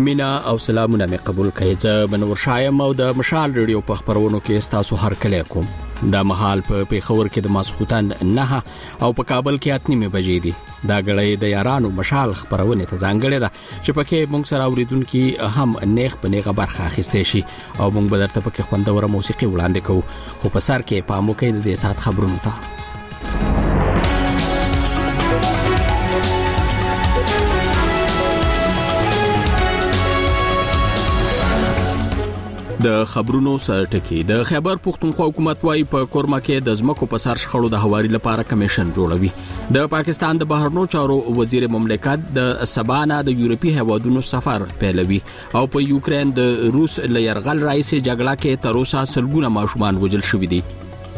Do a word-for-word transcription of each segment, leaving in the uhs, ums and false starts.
مینا او سلامونه مې قبول کړئ. زه بنور شایم او د مشال ریډیو په خبرونو کې تاسو هر کله کوم. د مهال په پیښور کې د ماسخوتن نه او په کابل کې اتنی بجې دي. دا غړې د یارانو مشال خبرونه ته ځانګړې ده چې پکې موږ سره اوریدونکو هم نیغ په نیغه برخه اخیستې شي او موږ به درته پکې خوندوره موسیقي وړاندې کوو. خو په سر کې پامو کې د دې سات خبرونو ته د خبرونو سرټکی. د خیبر پختونخوا حکومت وايي په کورما کې د ځمکو په سر شخړو د هواري لپاره کمیشن جوړوي. د پاکستان د بهرنیو چارو وزیر مملکت د سبانا د یورپی هیوادونو سفر پیلوي او په یوکرين د روس له يرغل رئیس جګړه کې تر اوسه سلګونه ماشومان وژل شوي دي.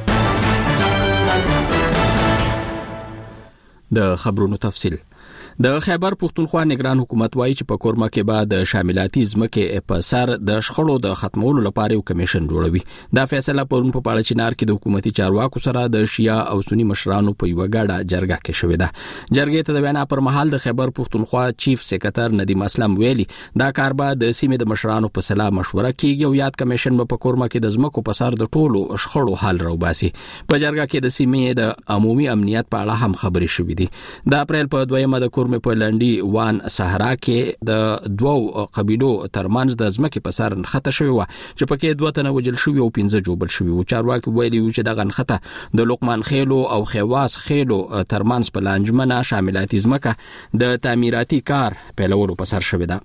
د خبرونو تفصیل. د خیبر پختونخوا نگران حکومت وايي چې په کورما کې بعد شاملاتي ځمکې په سر د شخړو د ختمولو لپاره یو کمیشن جوړوي. دا فیصله پرون په پاړه چنار کې د حکومتي چارواکو سره د شیا او سنی مشرانو په یو غاډه جرګه کې شوې ده. جرګې ته د وینا پر مهال د خیبر پختونخوا چیف سکرټر ندیم اسلم ویلي دا کار به د سیمې د مشرانو په سلا مشوره کیږي او یاد کمیشن په کورما کې د ځمکو په سر د ټولو شخړو حل راوباسي. په جرګه کې د سیمې د عمومي امنیت په اړه هم خبرې شوې دي. د اپریل په دویمه د کورمه په لنډي وان صحرا کې د دوو قبيلو ترمنځ د ځمکې په سر نخته شوی و چې پکې دوه تنه وجل شوی او پنځه جوبل شوی و. چارواکي ویلي چې دغه نخته د لقمان خیلو او خواس خیلو ترمنځ په لانجمنه شاملاتي ځمکه د تعمیراتي کار پیلولو په سر شوی ده.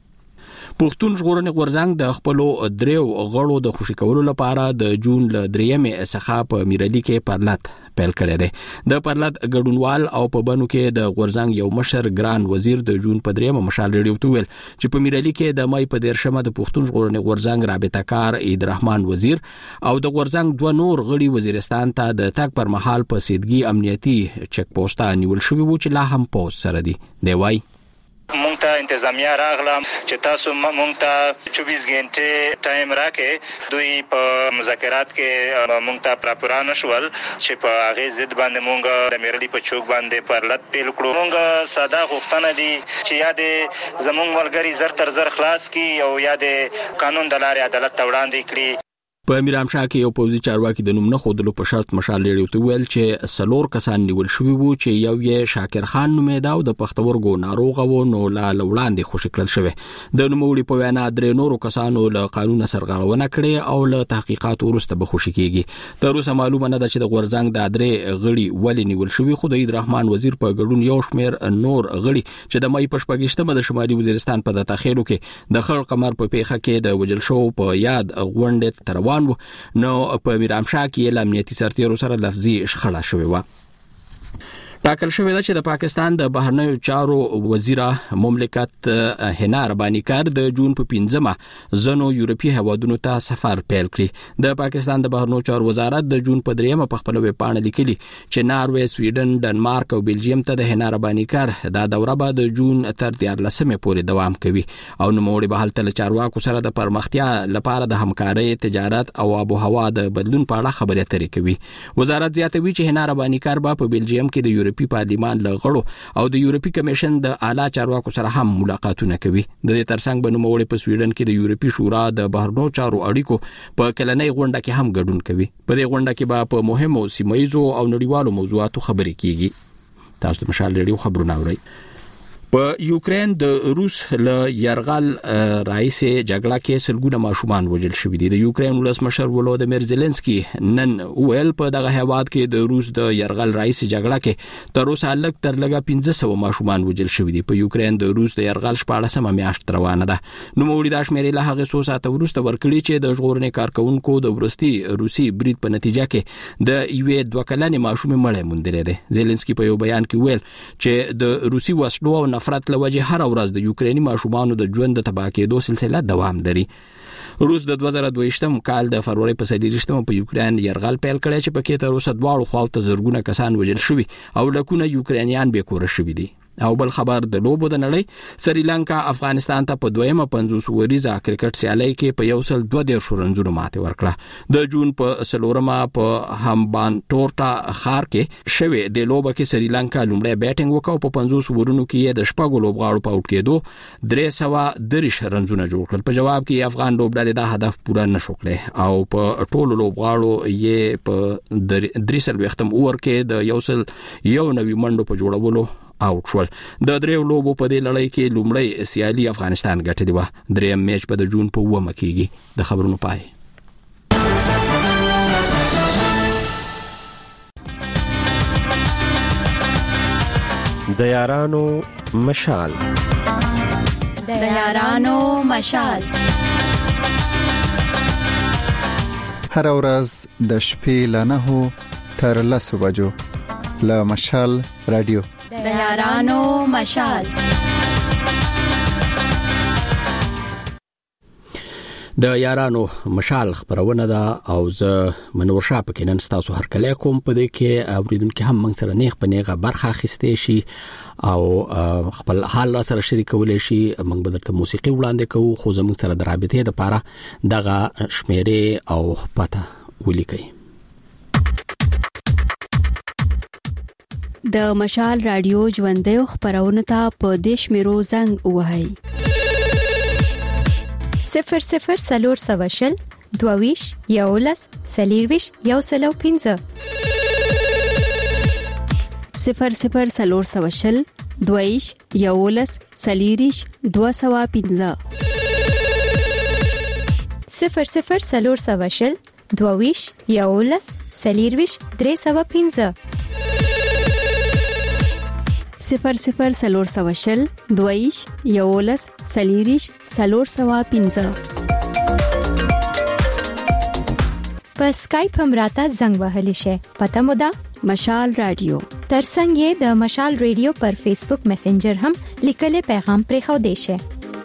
پښتون ژغورنې غورځنګ د خپلو دریو غړو د خوشی کولو لپاره د جون ل دریمه څخه په میرالي کې پرلط پیل کړی دی. د پرلط ګډونوال او په بنو کې د غورځنګ یو مشر ګران وزیر د جون په دریمه مشال ریډیو ته ویل چې په میرالي کې د مای په دیرشمه د پښتون ژغورنې غورځنګ رابطه کار عید الرحمن وزیر او د غورځنګ دوه نور غړي وزیرستان ته د تک پر مهال په سیدګي امنیتي چک پوسټه نیول شوی و چې لا هم پوس سره دي. دی وای مونږ ته انتظامیه راغلم چې تاسو مونږ ته چوبیس غنټه ټایم راکې. دوی په مذاکرات کې مونږ ته پراپرانه شول چې په هغه ضد باندې مونږ د میرالي په چوک باندې پرلط پیل کړو. مونږ ساده غوښتنه دي چې یا د زمونږ ملګری زر تر زر خلاص کی او یا د قانون د لارې عدالت ته وړاندې کړي. په میرامشاه کې یو پوځي چارواکي د نوم نه خودلو په شرط مشال ریډیو ته ویل چې سلور کسان نیول شوی وو چې یو یې شاکر خان نومېده او د پښتورګو ناروغ و نو لا وړاندې خوشی کړل شوی. د نوموړي په وینا درې نورو کسانو له قانون سرغړونه کړې او له تحقیقات وروسته به خوشی کیږي. تر اوسه معلومه نه ده چې د غورځنګ د درې غړي ولې نیول شوی. خو د عید الرحمن وزیر په ګډون یو شمیر نور غړي چې د مای پښپګشتمه د شمالي وزیرستان په دتاخیلو کې د خړ قمر په پیخه کې د وجل شو په یاد غونډه تر نو په میرامشاه کې د امنیتي سرتیرو سره لفظي شخړه شوې و. ټاکل شوې ده چې د پاکستان د بهرنیو چارو وزیر مملکت هنا ربانی کار د جون په پنځمه زنو یورپی هیوادونو ته سفر پیل کړی. د پاکستان د بهرنیو چارو وزارت د جون په دریمه په خپل ویب پاڼه لیکلي چې ناروې، سویډن، ډنمارک او بلجیم ته د هنا ربانی کار د دوره به د جون تر دیارلسمه پورې دوام کوي او نوموړي به هلته چارواکو سره د پرمختیا لپاره د همکارۍ، تجارت او آب او هوا د بدلون په اړه خبرې اترې کوي. وزارت زیاتوي چې هنا ربانی کار به په بلجیم کې د یورپی پارلیمان له غړو او د یورپی کمیشن د اعلی چارواکو سره هم ملاقاتونه کوي. د دې ترڅنګ به نوموړي په سویډن کې د یورپی شورا د بهرنیو چارو اړیکو په کلنۍ غونډه کې هم ګډون کوي. په دې غونډه کې به په مهمو سیمایزو او نړیوالو موضوعاتو خبرې کیږي. تاسو د مشال ریډیو خبرونه اورئ. په یوکرين د روس له يرغل رئیس جګړه کې سلګونه ماشومان وژل شوي دي. د یوکرين ولسمشر ولودیمیر زيلنسکي نن ویل په دغه هیواد کې د روس د يرغل رئیس جګړه کې تر اوسه لږ تر لږه پنځه سوه ماشومان وژل شوي دي. په یوکرين د روس د يرغل شپاړسمه میاشت روانه ده. نو موړي د شمیرې له هغه څو ساعته وروسته ورکړي چې د ژغورنې کارکونکو د ورستي روسي برید په نتیجه کې د یوې دوه کلنې ماشومې مړې موندلې ده. زيلنسکي په یو بیان کې ویل چې د روسي وسلو او نفرت لوجه هر ورځ د یوکرینی ماشومانو د ژوند د تباہ کېدو سلسله دوام لري. روس د دوه زره دوه کال د فروری په څلوېښتمه په یوکرين يرغل پیل کړی چې پکې تر اوسه دواړو خواو ته زرګونه کسان وژل شوي او لکونه یوکرینیان بې کوره شوي دي. او بل خبر د لوبو د نړۍ سریلانکا افغانستان ته په دویمه پنځوس وریزه کرکټ سیالي کې په یو سل دوه دیرش رنونو ماته ورکړه د جون په سلورمه په همبان ټورټا خار کې شوه د لوبه کې سریلانکا لومړی بیټینګ وکاو په پنځوس ورونو کې د شپږو لوبغاړو په اوټ کېدو درې سوه دریش رنونه جوړ کړل په جواب کې افغان لوبډلې دا هدف پوره نشو کړی او په ټولو لوبغاړو یې په درې سل وختم اور کې د یو سل یو نوي منډو په جوړولو اوټ شول د دریو لوبو په دې لړۍ کې لومړی سیالي افغانستان ګټلې و دریم میچ په د جون په اوومه کېږي د خبرونو پای د یارانو مشال د یارانو مشال هر ورځ د شپې له نهو تر لسو بجو له مشال رادیو د یارانو مشال د یارانو مشال خبرونه ده او زه منور شاه پکې نن تاسو هر کله کوم په دې کې اوریدونکو هم موږ سره نیغ په نیغه برخه اخیستې شي او خپل حال را سره شریکول شي موږ به درته موسیقي وړاندې کوو خو زموږ سره د رابطې لپاره دغه شمیرې او پته ولیکئ د مشال رادیو ژوندۍ خبرونه ته په دیش میرو زنګ وهاي صفر صفر سلور سواشل دوویش یولس سلیرویش یو سلو پینزه صفر صفر سلور سواشل دوویش یولس سلیریش دو سوا پینزه صفر صفر سلور سواشل دوویش یولس سلیرویش درې سوا پینزه صفر صفر سلور سواشل دویش یولس سلیریش سلور سوا پینزه په سکایپ هم راته زنګ وهلی شي پته مو ده مشال رادیو ترڅنګ یې د مشال رادیو پر فیسبوک میسنجر هم لیکل پیغام پرې خو دی شي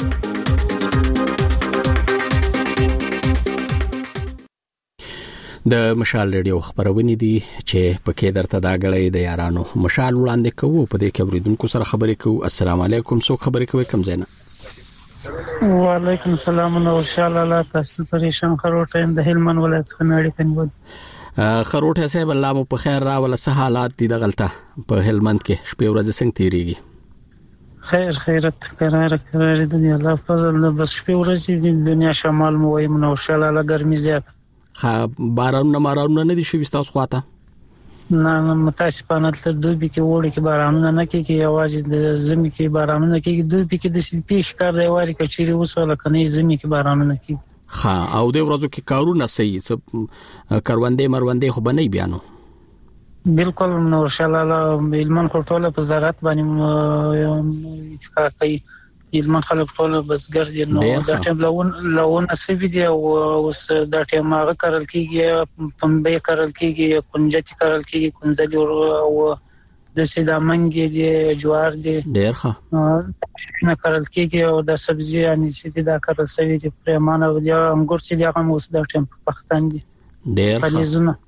د مشال رادیو خبرونه دي چې پکې درته دا غړې د یارانو مشال وړاندې کوو په دې کې اوریدونکو سره خبرې کوو السلام علیکم څوک خبرې کوي کوم زینا وعلیکم السلام نو انشاءالله الله تاسو پریشان خروټه د هلمند ولایت څخه نړۍ کنيول خروټه صاحب الله مو په خیر را ول سه حالات دي دغلطه په هلمند کې شپې ورځ څنګه تیریږي خیر خیرت قرار قرار د الله فضل بس شپې ورځ د دنیا شمال مو وي نو انشاءالله الله ګرمي زیات خا باران نه ماران نه دي شوي تاسو خواته نه متاسفانه تل دوی کې وړي کې باران نه کېږي اواز د زمي کې باران نه کېږي دوی کې د سپیش کار دی واري کچيري وسوله کني زمي کې باران نه کېږي خا او د ورځو کې کارونه صحیح کاروندې مروندې خو بنې بیانو بالکل نو ان شاء الله علمان خټوله په زراعت باندې کوي علمان خلک ټول بسګر دي نو دا ټیم لون لون سوي دي او اوس دا ټیم هغه کارل کیږي پمبه کارل کیږي کنجتی کارل کیږي کنزلی او د سیدا منګي دي جوار دي ډیر ښه نه کارل کیږي او د سبزی یعنی چې دا کارل سوي دي پرمانه او د انګور چې هغه اوس دا ټیم پختان دي ډیر ښه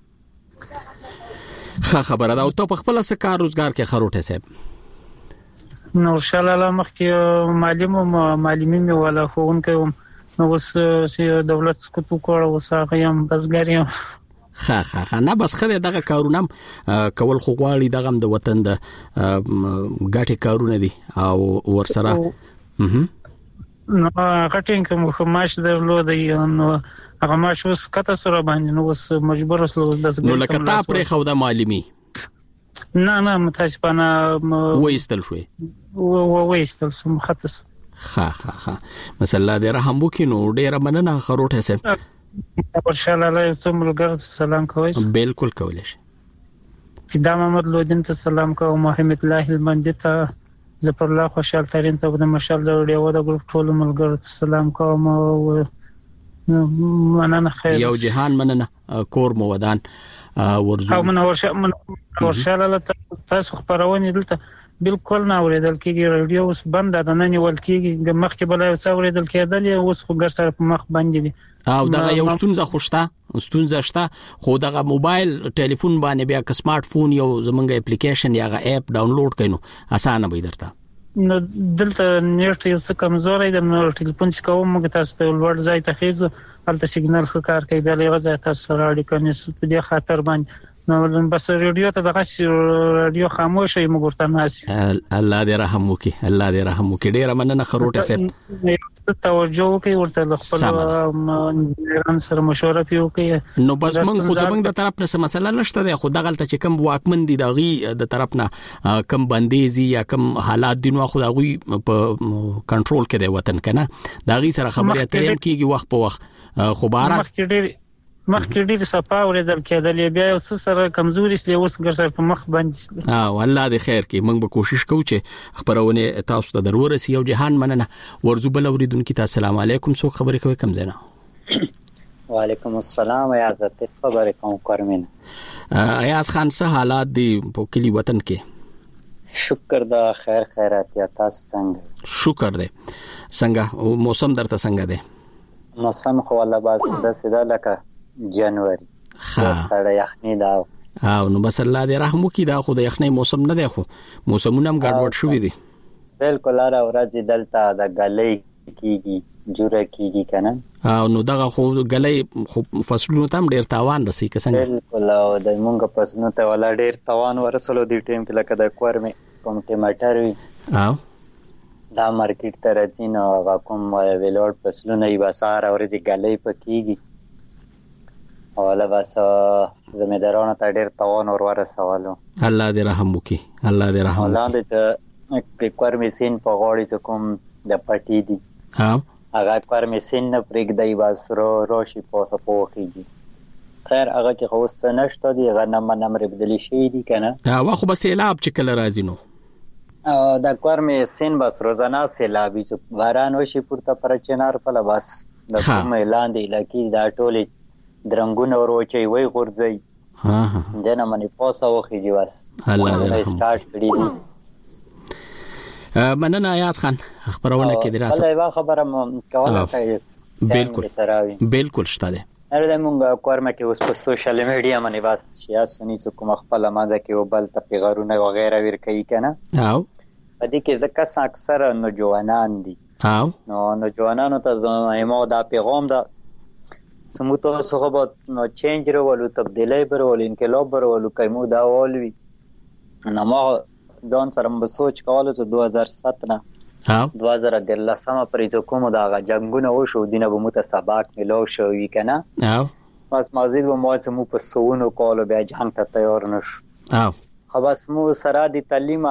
ښه خبره ده او ته په خپل څه کار روزګار کې خروټه صاحب نو شاله مخکې معلم او معلمین ولا خون کوم نو وس دولت سکوت کوړ او ساغیم بسګریم خا خا خا نه بس خله دغه کارونه کول خو غواړي دغه د وطن د ګټه کارونه دي او ورسره نو غټین کوم خماش درلود نو هغه ماش وس کته سره باندې نو وس مجبور وسلو بس نو لکه تا پرې خو د معلمي نه نه متاسفانه وېستل شوې و وېستل سم خاطر خا خا خا مثلا د رحم وکینو ډیره مننه خروټه سه ورشاله الله سملګر سلام کوي بالکل کولای شي فدا محمد لودین ته سلام کوم محمد الله المندی ته زفر الله خوشحال ترين ته د مشال ډیو د ګروپ ټول ملګر ته سلام کوم مننه خیر یو جهان مننه کور مو ودان ورزو او من ورشه من ورشاله تاسو خبرونه دلته بالکل نه اوریدل کیږي رادیو اوس بند ده نه نیول کیږي مخکې بلای اوس اوریدل کېدل اوس خو ګر سره په مخ باندې دي او دا یو ستونزه خوشته ستونزه شته خو دا موبایل ټلیفون باندې بیا ک سمارټ فون یو زمونږ اپلیکیشن یا غا اپ ډاونلوډ کینو اسانه به درته نو دلته نیټ یو څه کمزورې ده نو ټلیفون څخه کوم موږ تاسو ته ولور ځای ته خېزو هلته سیګنال خو کار کوي بیا له غزا تاسو سره اړیکه نس په دې خاطر باندې نو بس رادیو ته دغه رادیو خاموش وي موږ ورته ناس الله دې رحم وکي الله دې رحم وکي ډیره مننه خروټه صاحب توجه کوي ورته خپل ایران سره مشوره کوي نو بس موږ خو زمونږ د طرف نه مسله نشته ده خو دغه چې کم واکمن دي دغه د طرف نه کم بنديزي یا کم حالات دي نو خو دغه په کنټرول کې دی وطن کنه دغه سره خبرې اترې کیږي وخت په وخت خو بهر مخکې ډېر صفا اوریدل کېدل بیا اوس سره کمزوري سلی اوس ګرځي په مخ باندې ها والله دې خیر کې موږ به کوشش کوو چې خبرونه تاسو ته ضروري او جهان مننه ورزو بل اوریدونکو ته السلام علیکم څوک خبرې کوي کم زنه وعلیکم السلام یا حضرت خبرې کوم کارمن ایاز خان څه حالات دي په کلی وطن کې شکر دا خیر خیرات یا تاسو څنګه شکر دې څنګه موسم درته څنګه دی موسم خو الله باز د سیده لکه جنوري ها سره یخنی دا او نو بس الله دې رحم وکي دا خو د یخنی موسم نه دی خو موسمونه هم ګډوډ شوی دي بالکل را ورځ دلته د غلې کیږي جوړه کیږي کنه او نو دغه خو غلې خو فصلونو ته هم ډیر تاوان رسي کسنګ بالکل او د مونږ فصلونو ته ولا ډیر تاوان ورسولو دی ټیم کې لکه د کورمه کوم ټماټر وي او دا مارکیټ ته راځي نو کوم ویلوړ فصلونه یې بسار اورځي غلې پکېږي اوله بس زمیدارانو ته ډېر تاوان ور ورسولو الله دې رحم وکي الله دې رحم وکي الله دې چې کورمیسین په غوړي چې کوم د پټي دي ها هغه کورمیسین نه پرېږدي بس رو روشي پوسه پوخیږي خیر هغه چې خو څه نشته دی هغه نه منم ربدلی شي دي کنه ها خو بس سیلاب چې کله راځي نو او د کورمیسین بس روزانه سیلابي چې باران وشي پورته پر چنار په بس د کوم اعلان دی لکه دا ټولې درنګونه وروچي وای غورځي ها ها جنا منی پوسه وخیږي بس الله دې سٹارټ کړی دي مننه ایاز خان خبرونه کې دراسه الله یو خبره کوله کوي بالکل بالکل شته ده اره موږ کورمه کې اوس په سوشل میډیا باندې بس سیاسي څه کوم خپل مازه کې وبل ته پیغارونه وغیرہ ور کوي کنه او پدې کې ځکه اکثر نوجوانان دي او نو نوجوانانو ته زموږ دا پیغام ده سموتو صحبت نو چینج ورولو تبدیلی ورولو انقلاب ورولو کایمو دا ولوي نو ما ځان سره به سوچ کولو چې دوه هزار سات نه ها دوه هزار دلته سم پرې کوم دا جنگونه وشو دینه به متسابق ملو شو وی کنه او بس مازید و ما چې مو په سونو کولو بیا جنگ ته تیار نشو او خو بس مو سره د تعلیم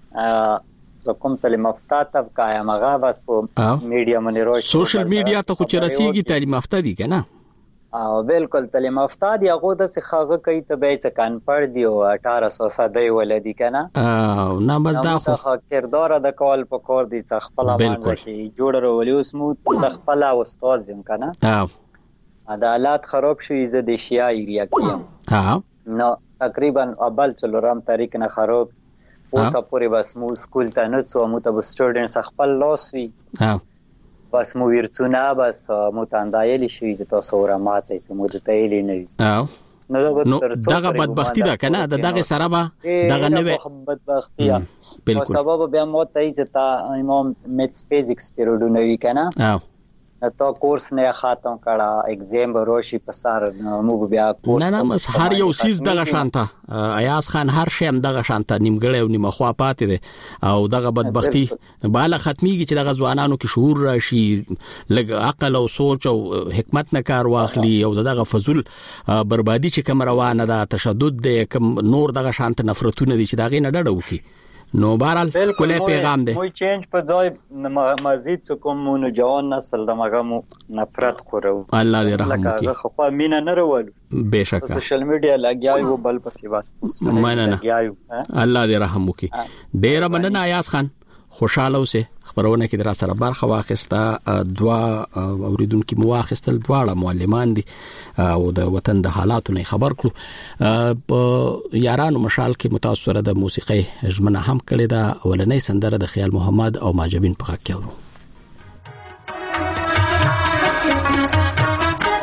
ا کوم تعلیم یافته تب قائم غا بس په میډیا باندې روش سوشل میډیا ته خو چرسیږي تعلیم یافته دي کنه او بالکل تعلیم یافته دي هغه د څخه کوي ته به چې کان پړ دی او اٹھارہ سو سدای ولدي کنه او نه بس دا خو کردار د کول په کور دي څخه خپل باندې شي جوړ ورولي اوس مو خپل استاد زم کنه او عدالت خراب شوی ز د شیا ایریا کې ها نو تقریبا اول څلورم تاریخ نه خراب اوس پورې بس مو سکول ته نه څو مو ته سټوډنټس خپل لاس وی ها بس مو ورڅونه بس مو تاندایلی شوی د تاسو را ماته چې مو د تایلی نه او نو دغه بدبختی ده کنه دغه سره به دغه نه بدبختی په سبب بیا مو ته چې تا امام میتس فزیکس پیریډونه وی کنه او تا کورس نه ختم کړه ایگزام روشي په سر مو بیا کورس نه نه مس هر یو سیز دغه شانته ایاز خان هر شی هم دغه شانته نیمګړی او نیمه خوا پاتې دي او دغه بدبختی بالا ختميږي چې دغه ځوانانو کې شعور راشي لګ عقل او سوچ او حکمت نه کار واخلي او دغه فزول بربادي چې کوم روانه ده تشدد ده کوم نور دغه شانته نفرتونه دي چې دغه نه ډډه وکي نو بهرال کله پیغام دی موږ چینج په ځای مزید څه کوم نو جوان نسل دماغه مو نفرت خورو الله دې رحم وکړي لکه خو مینا نه ورول بهشکه سوشل میډیا لګیاو بل پسې بس مننه الله دې رحم وکړي ډیر مننه ایاز خان خوشاله اوسه خبرونه کې در سره برخه واخسته دوا اوریدونکو مو واخستل دواړه معلمان دي او د وطن د حالاتو نه خبر کړو په یارانو مشال کې متاثره د موسیقي ژمنه هم کړې ده ولنې سندره د خیال محمد او ماجبین په خاک کې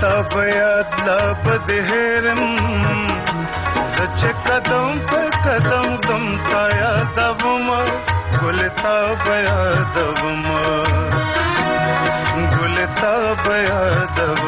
دستاب یاد لب دهرم زچ قدم پر قدم دم تا یادم گل تاب یادم گل تاب یادم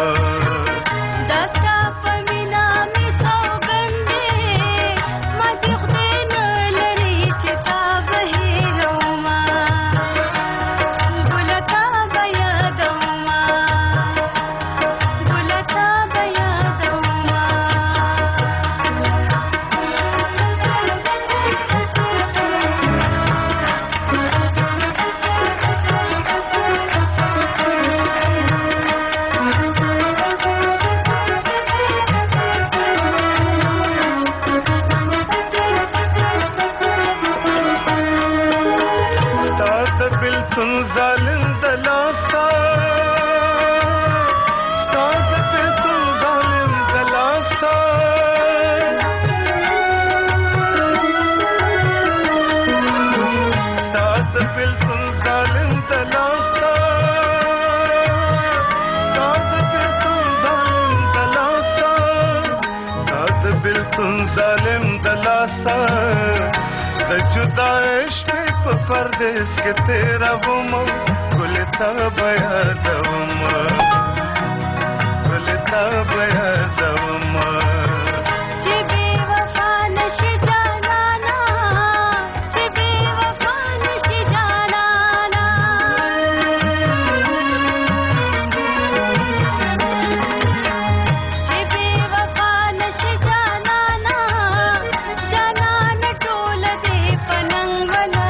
پردیس کے تیرا وم گلتا بیا دوم گلتا بیا دوم چی بے وفا نش جانانا چی بے وفا نش جانانا چی بے وفا نش جانانا جانان ټول دې پننګ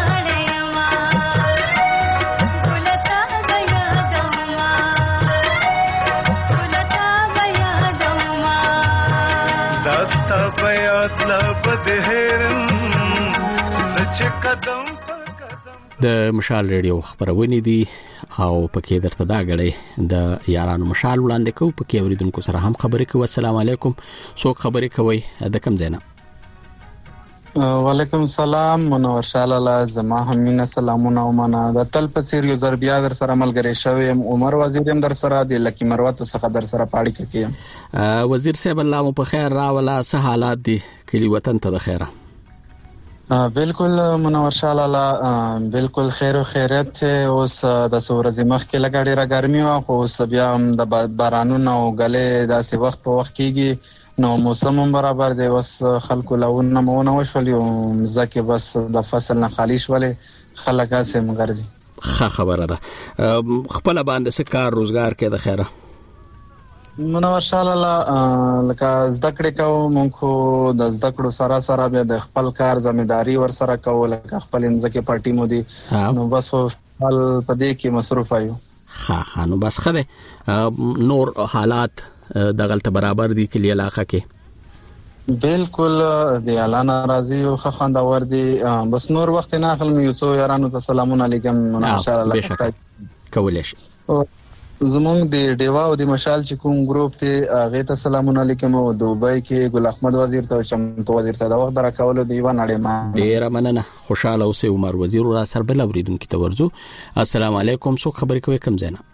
د مشال ریډیو خبرونه دي او پکې درته دا غړي د یارانو مشال وړاندې کو پکې اوریدونکو سره هم خبرې کوي. السلام علیکم، څوک خبرې کوي د کوم ځای نه؟ وعلیکم السلام، منور شالاله زما همینه سلامونه او منا د تل په سیر یو ضرب یا در سره ملګری شوم. عمر وزیر هم در سره د لکی مروت څخه در سره پاړی کوي. وزیر صاحب الله مو په خیر راولا، څه حالات دي کلی وطن ته د خیره؟ بالکل منور شالاله، بالکل خیر او خیرت اوس د سورځ مخ کې لګاډي را ګرمي او خو اوس بیا هم د بارانونو او غلې داسې وخت په وخت کېږي نو موسم هم برابر دی. اوس خلکو لونه مونه وشول یو ځکه بس د فصل نه خالی شولې خلک اسه مګرځي. ښه خبره ده. خپل باندې څه کار روزګار کې د خیره؟ منور شالاله لکه زده کړې کوو مونږ خو د زده کړو سره سره بیا د خپل کار ځمېداري ور سره کوو لکه خپل ځکه پارټي مو دي نو بس حال په دې کې مصروف یو. ها ها نو بس خده نور حالات دغلت برابر دي کلی علاقه کې؟ بالکل د اعلان راضي او خواندور دي. بس نور وخت نه اخلم یو څو یارانو ته سلامونه علیکم. منور شالاله کولای شي زمونږ د ډیوا او د مشال چې کوم ګروپ ته هغه ته سلامونه علیکم او دوبای کې ګل احمد وزیر ته چمتو وزیر ته دا وخت درا کولو دی و نړۍ ما ډیر مننه. خوشاله اوسه عمر وزیر را سر بل اوریدونکو ته ورزو. السلام علیکم، څوک خبرې کوي کوم ځای نه؟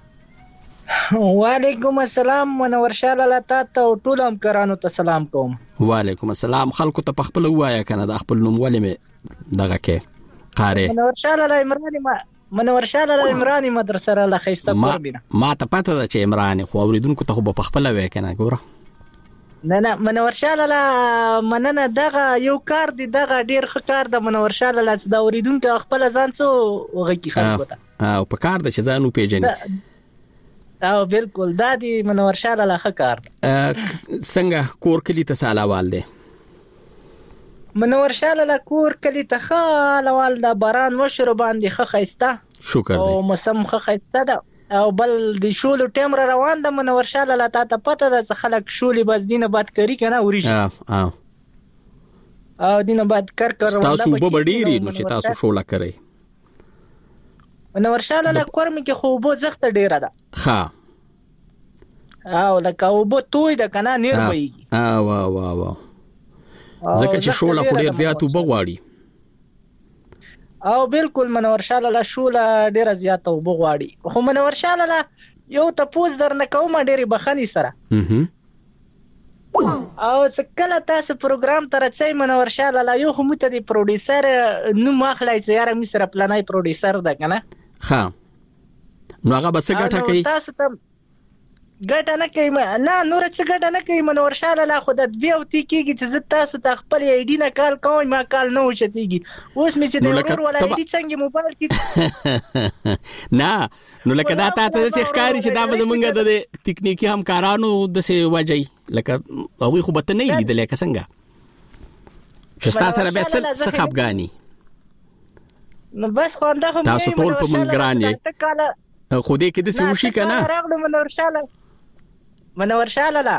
وعلیکم السلام، منور شالاله تاسو ټول هم کرانو ته سلام کوم. وعلیکم السلام. خلکو ته خپل وایا کنه د خپل نوم ولې مې دغه کې قاره منور شالاله عمران ما منور شالاله عمران مدرسه را لخيسته قربینه ما ته پته ده چې عمران خو اوریدونکو ته خو په خپل وای کنه ګوره. نه نه منور شالاله مننه دغه یو کار دی، دغه ډیر ښه کار د منور شالاله چې د اوریدونکو خپل ځان څو وغکی خلکو ته او په کار د چې ځانو پیژنې. او بالکل دا دی منور شالاله ښه کار. څنګه کور کلی ته سالوال دی؟ منور شالاله کور کلی ته خالوال د باران وشرو باندې خه خيسته شکر دی او موسم خه خيسته ده او بل د شولو ټیم را روان ده. منور شالاله تا ته پته ده چې خلک شولې بس دینه باد کوي کنه وريږي اه اه او دینه باد کار کار تاسو به ډیری نو چې تاسو شولا کوي. منور شالاله کور مې کې خو بو زخت ډیره ده ها او لکه وبو توي ده کنه نیر وایي اه وا وا وا ځکه چې شولا خو ډیر زیات وبغواړي. او بالکل منور شاه لاله شوله ډیره زیاته وبغواړي خو منور شاه لاله یو تاسو درنه کوم ډیره بخنی سره او څکله تاسو پروګرام ترڅې منور شاه لاله یو خو مت دی پروډوسر نو مخلای چې یاره می سره پلانای پروډوسر ده کنه ها نو هغه بس ګټه کوي تاسو ته ګټه نه کوي نه نور څه ګټه نه کوي منور شاه لاله خو د بیا او تی کیږي چې تاسو ته خپل ای ډی نه کال کوم ما کال نه وشتيږي اوس می چې د ورور ولا ای ډی څنګه موبایل کې نه نو لکه دا تاسو د ښکاری چې دا به مونږه د تکنیکی همکارانو د سی وجای لکه او خو بت نه لیدل لکه څنګه شستا سره به څه خپګانی نو بس خو انده هم تاسو ټول په منګران یې خو دې کې د سوشي کنه راغلو منور شاه منور شاه لاله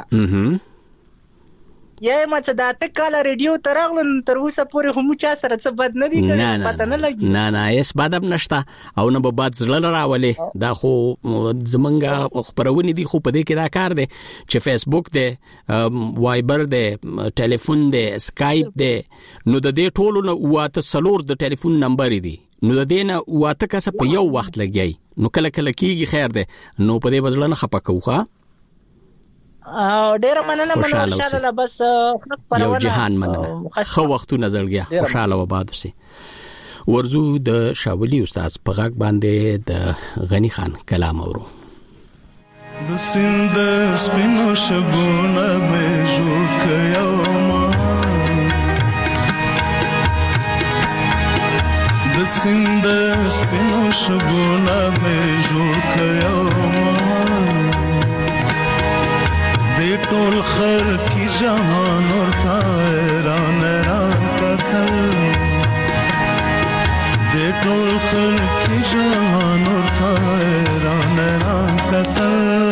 یې ما چې دا ټکاله ریډیو ترغلو تر اوسه پورې هم چا سره څه بد نه دي کړی پته نه لګي نه نه یس بادم نشتا او نه به باد زړه راولې دا خو زمونږه خبرونه دي خو په دې کې دا کار دی چې فیسبوک دی وایبر دی ټلیفون دی اسکایپ دی نو د دې ټولو نه واته سلور د ټلیفون نمبر دی نو د دې نه واته کس په یو وخت لګي نو کله کله کیږي خیر دی نو په دې بدل نه خپکوخه او ډیر مننه منور شاه لاله بس خپل یو جهان مننه خو وختو نظرګیا خوشاله و باد سي ورزو د شاولي استاد په غاک باندې د غنی خان کلام اورو د سند سپینو شګونه مې جوړ کيو ما د سند سپینو شګونه مې جوړ کيو ما ټول خر کی جهان اور تایران ران کتل دې ټول خر کی جهان اور تایران ران کتل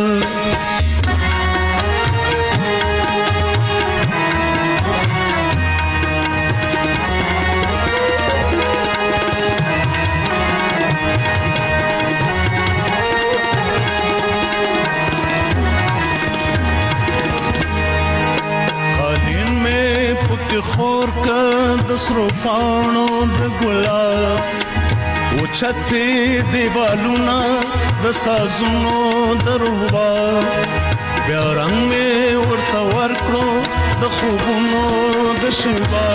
خور کا دسرو پانو د ګلاب او چته دیوالونا د سازونو دروبا بیا رنگ می ورته ورکړو د خوبونو د شبا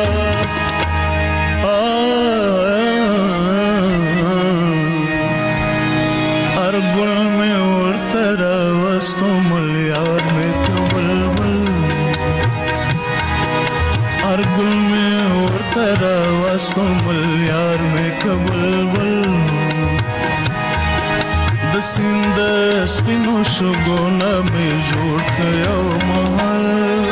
هر ګل می ورته راوستو ملیار می ارگل میں اور ترا واسطوں بل یار میں کبل بل دسند سپینو شگونا میں جوڑ کیو محل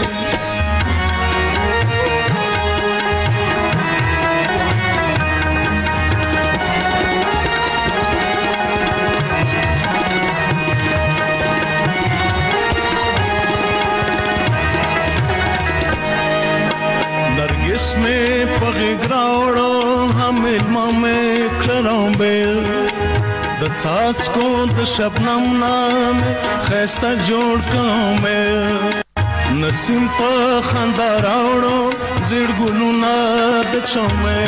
میں پغی گراوڑو ہم علمہ میں کھلراؤں بیل د څاڅکو د شبنم نام خسته جوړ کوم نسیم په خندا راوړو زړ ګلونه د چومه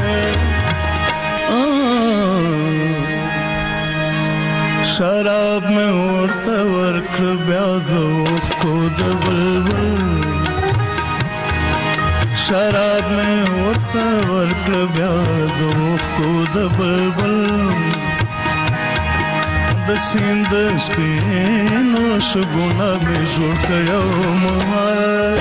شراب مې ورته ورکړ بیا د وختو د بلبل شراب میں ورته ورکړ بیا د وختو د بلبل د سیند سپینو شګونه مې جوړ کړو محل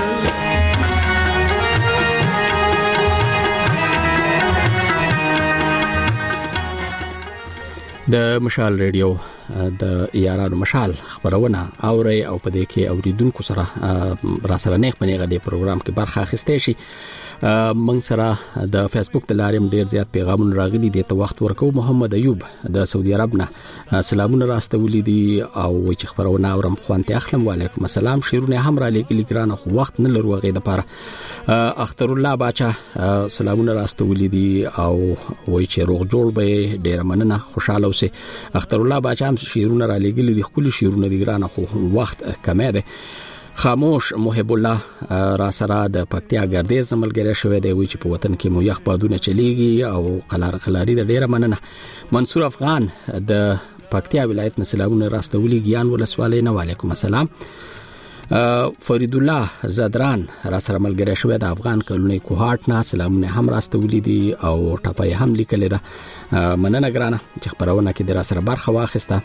د مشال ریډیو د یارانو مشال خبرونه اوري او په دې کې اوریدونکو سره را سره نه پنيغه د پروګرام کې برخه اخیستې شي من سره د فیسبوک د لارې ډیر زیات پیغامونه راغلي دي ته وخت ورکو محمد ایوب د سعودي عرب نه سلامونه راستولې دي او چې خبرونه اورم خوانته اخلم وعلیکم السلام شیرونه هم را لګی ګرانه خو وخت نه لرو غي د پاره اختر الله باچا سلامونه راستولې دي او وای چې روغ جوړ به ډیر مننه خوشاله اوسه اختر الله باچا هم شیرونه را لګی دي خپل شیرونه دي ګرانه خو وخت کمه ده خاموش محب الله را سره د پکتیا ګردیز ملګری شوی دی وی چې په وطن کې مو یخ بادونه چلیږي او قلار قلاری د ډیره مننه. منصور افغان د پکتیا ولایت نه سلامونه راستولي ګیان ولسوالۍ نه. وعلیکم السلام. فرید الله زدران را سره ملګری شوی د افغان کلونی کوهاټ نه سلامونه هم راستولي دي او ټاپای هم لیکل ده. مننه ګرانه چې خبرونه کې د را سره برخه واخیسته.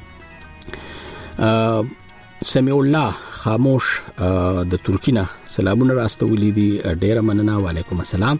سمیع الله خاموش د ترکینا سلامونه راستولي دي ډیره مننه. وعلیکم السلام.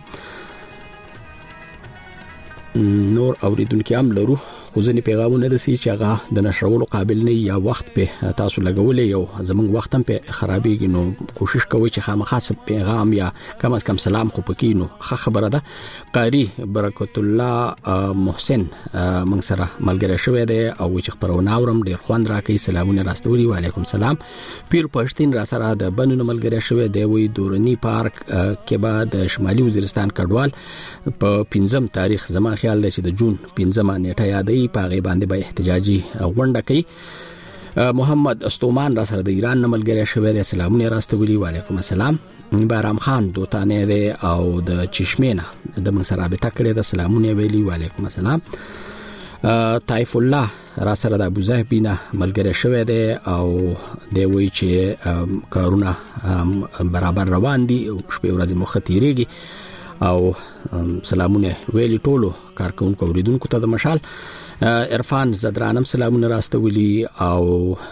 نور اوریدونکو هم لرو خو ځینې پیغامونه د سي چې هغه د نشرولو قابل نه یا وخت په تاسو لګولې یو زمونږ وخت هم په خرابېږي نو کوشش کوئ چې خامخا پیغام یا کم از کم سلام خو پکې نو خبره ده. قاری برکت الله محسن موږ سره ملګری شوی دی او چې خبرونه اورم ډیر خوند راکړي سلامونه راستوري. وعلیکم السلام. پیر پښتين را سره د بنونو ملګری شوی دی وی دورنی پارک کې بعد شمالي وزیرستان کډوال په پنځم تاریخ زما خیال دی چې د جون پنځمه نیټه یادې پاغي باندې به احتجاجي غونډه کوي. محمد استومان را سره د ایران نملګری شوی دی سلامونه راستولي. وعلیکم السلام. بارام خان دوتانه دی او د چشمینه د من سره رابطه کړې د سلامونه ویلي. وعلیکم السلام. طیف الله را سره د ابو زهبینه ملګری شوی دی او دی وی چې کارونه برابر روان دي او شپې ورځې مخ تیریږي او سلامونه ویلي ټولو کارکونکو اوریدونکو ته د مشال. عرفان زدرانم سلامونه راستولي او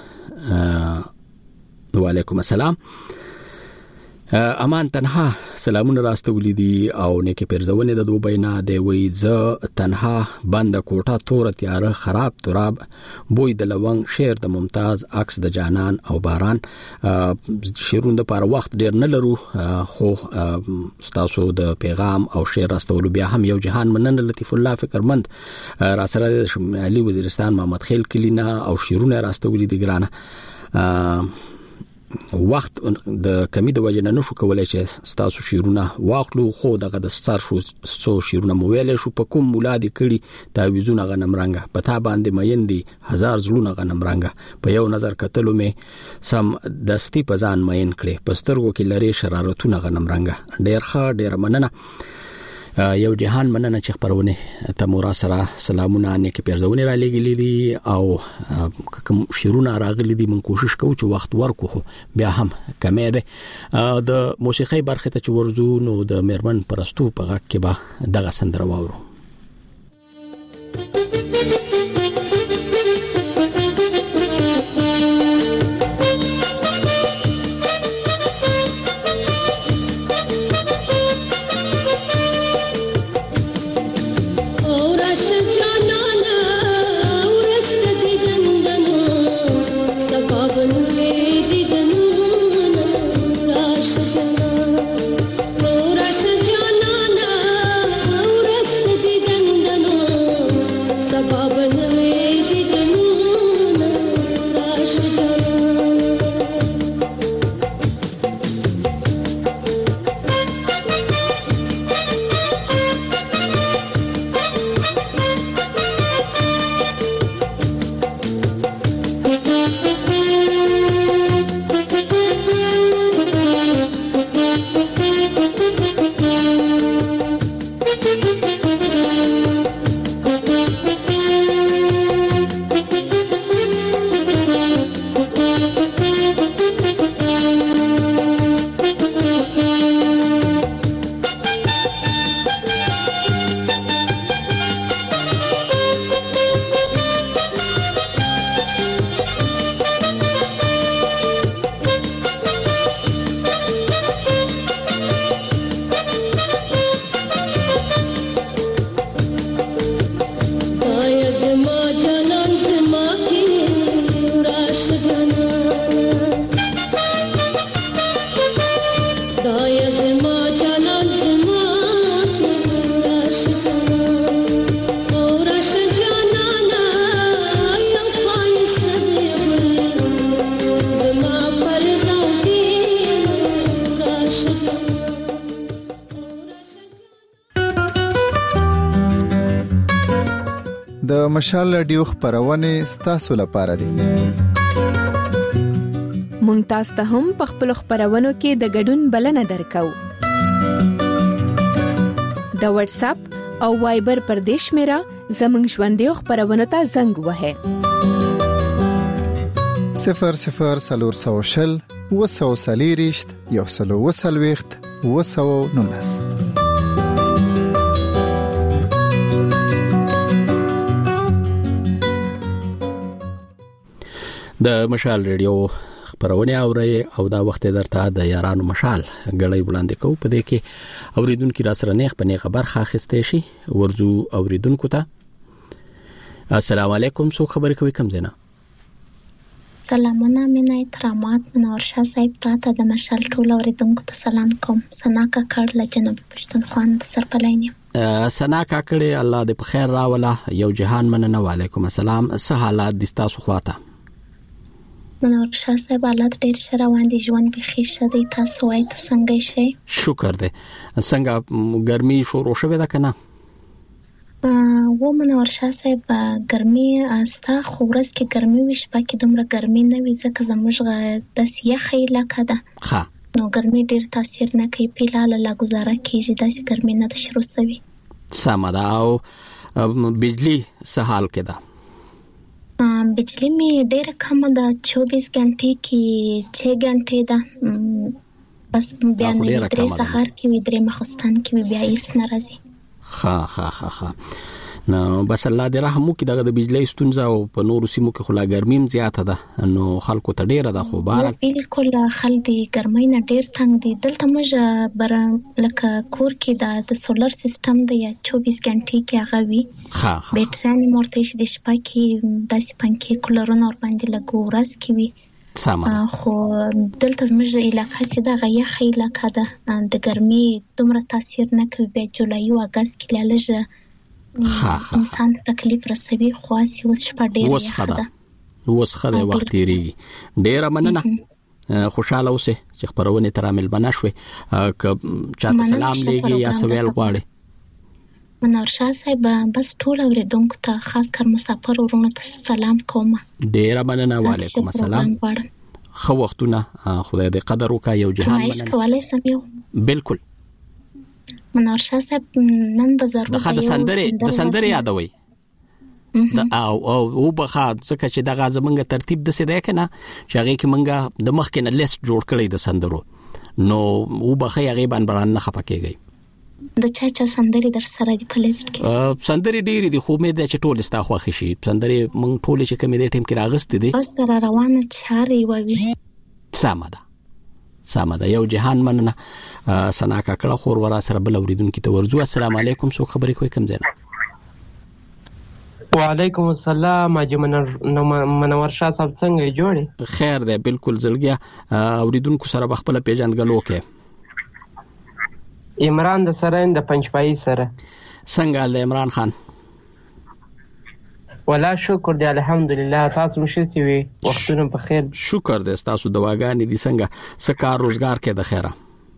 وعلیکم السلام. امان تنها سلامونه راستولي دي او نیکه پرزونه د دوه بینا دی وی ز تنها بند کوټه تور تیار خراب تراب بوی د لونګ شعر د ممتاز عکس د جانان او باران. شیرون د پر وخت ډیر نه لرو خو تاسو د پیغام او شعر راستولو بیا هم یو جهان مننه. لطیف الله فکرمند را سره علي وزیرستان محمد خیل کلینا او شیرونه راستولي دي ګرانه. وخت د کمی د وجه نه نشو کولای چې تاسو شیرونه واخلو خو دغه د سر شو سو شیرونه مو ویل شو په کوم مولادي کړي تعویذونه غنمرنګه پتا باندې مېندي هزار زلونه غنمرنګه په یو نظر کتلو می سم دستی پزان مېن کړي پسترګو کې لري شرارتونه غنمرنګه. ډیر ښه ډیر مننه. یو جهان مننه چې خبرونه ته مورا سره سلامونه نه کې پیرزونه را لګلې دي او کوم شیرونه راغلي دي. من کوشش کوو چې وخت ورکو خو بیا هم کمې ده. د موسیقي برخه ته چې ورزو نو د مېرمن پرستو په غږ کې به دغه سندره واورو. د مشال رادیو خبرونه ستاسو لپاره دي. مونږ تاسو ته هم په خپل خبرونو کې د ګډون بلنه درکو. د واتس اپ او وایبر پر دیش میرا زمنګ ژوندې خبرونه ته زنګ وهه صفر صفر سلور سوشل وسو سلیریشت یو سلو وسلويخت وسو نونس. د مشال ریډیو خبرونه اوري او دا وخت درته د یارانو مشال غړې وړاندې کو په دې کې اوریدونکو را سره نه خپنه خبر خاخسته شي ورزو اوریدونکو ته السلام علیکم. سو خبرې کوي کم زینا؟ سلامونه مینه احترامات منور شاه صاحب ته د مشال ټول اوریدونکو ته سلام کوم. سنا کاکړ له جنوب پښتونخوا د سرپلینې. سنا کاکړ الله دې په خیر راوله. یو جهان مننه. وعلیکم السلام. څه حالات دي تاسو خواته؟ منور شاه صاحب حالات ډیر ښه روان دي. ژوند به ښه شي. تاسو وایي ته څنګه شئ؟ شکر دې. څنګه ګرمي شروع شوه ده کنه؟ و منور شاه صاحب ګرمي استا خورس کې ګرمي وي شپه کې دومره ګرمي نه وي ځکه زموږ د سیاخه علاقه ده. ها نو ګرمي ډیر تاثیر نه کوي. پیلاله لا گزاره کیږي داسې ګرمي نه د شروع شوی. سمدا. او بجلی څه حال کې ده؟ بجلی می ډیر کم ده. چوبیس غنټې کې छह غنټې ده. بس بیا نه درې سحر کې وي درې مخستان کې بیا هیڅ ناراضي. ها ها ها ها نو بس الله دې رحم وکړي. دغه د بجلی ستونزه او په نورو سیمو کې خلا ګرمیم زیاته ده نو خلکو ته ډیره ده. خو بار بالکل خلک دې ګرمۍ نه ډیر تنگ دي. دلته موږ بر لکه کور کې د سولر سیستم د چوبیس غنټې کې هغه وي. ها بیټراني مورته شي د شپه کې داسې پنکې کولرونه ور باندې لګو ورځ کې وي. سم. خو دلته زموږ علاقې چې دا غیا خې علاقې ده د ګرمي دومره تاثیر نه کوي. بیا جولای او اگست کې لږه انسان ته تکلیف رسوي. خو اسی وس شپه ډیره یخه ده. وس خله وخت ډیری ډیره مننه. خوشاله اوسه چې خبرونه تر عمل بنشوي. ک چاته سلام لګي یا سوال غواړي؟ منور شاه صاحب بس ټول اوریدونکو ته خاص کر مسافر ورونو ته سلام کوم. ډیره مننه. وعلیکم السلام. خو وختونه خدای دې قدر وکړي. یو جهان مننه. مایش کولای سم یو بالکل. منور شاه صاحب نن بازار د خاطر سندره د سندره یادوي او او وبخا ځکه چې دغه زمونږ ترتیب د سیده کنه چې هغه کې مونږه د مخ کې نه لیست جوړ کړی د سندرو نو وبخا هغه باندې بران نه خپکیږي. د چا چا سندري در سره دی په لیست کې؟ سندري ډېری دي خو مې د چټول استا خوښ شي. سندري مونږ ټول چې کمی د ټیم کې راغست دي بس تر روانه چاري ووي. سمده سمده. یو جهان مننه. سنا کاکړه خور ورا سره بل اوریدونکو ته ورزو. السلام علیکم. سو خبرې کوي کم زینا؟ وعلیکم السلام. اجمن منور شاه صاحب څنګه جوړې؟ خیر ده بالکل. زلګیا اوریدونکو سره خپل پیژندګلو کې عمران د سرین د پنځپای سره. څنګه له عمران خان؟ ولا شکر دی الحمدلله. تاسو مشه سی وي وختونه په خیر؟ شکر دی. تاسو دواګانې دي څنګه سکار روزګار کې د خیره؟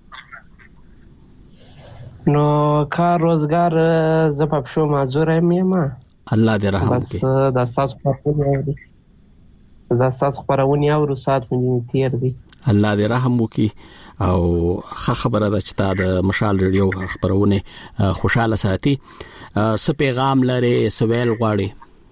نو کار روزګار زپاب شو معذور یم. الله دې رحم وکړي. بس د تاسو په اوري د تاسو خبرونه او رسات مې تیر دي. الله دې رحم وکړي او خبره ده چې تا د مشال ریډیو خبرونه خوشاله ساتي. څه پیغام لري؟ سوال غواړي؟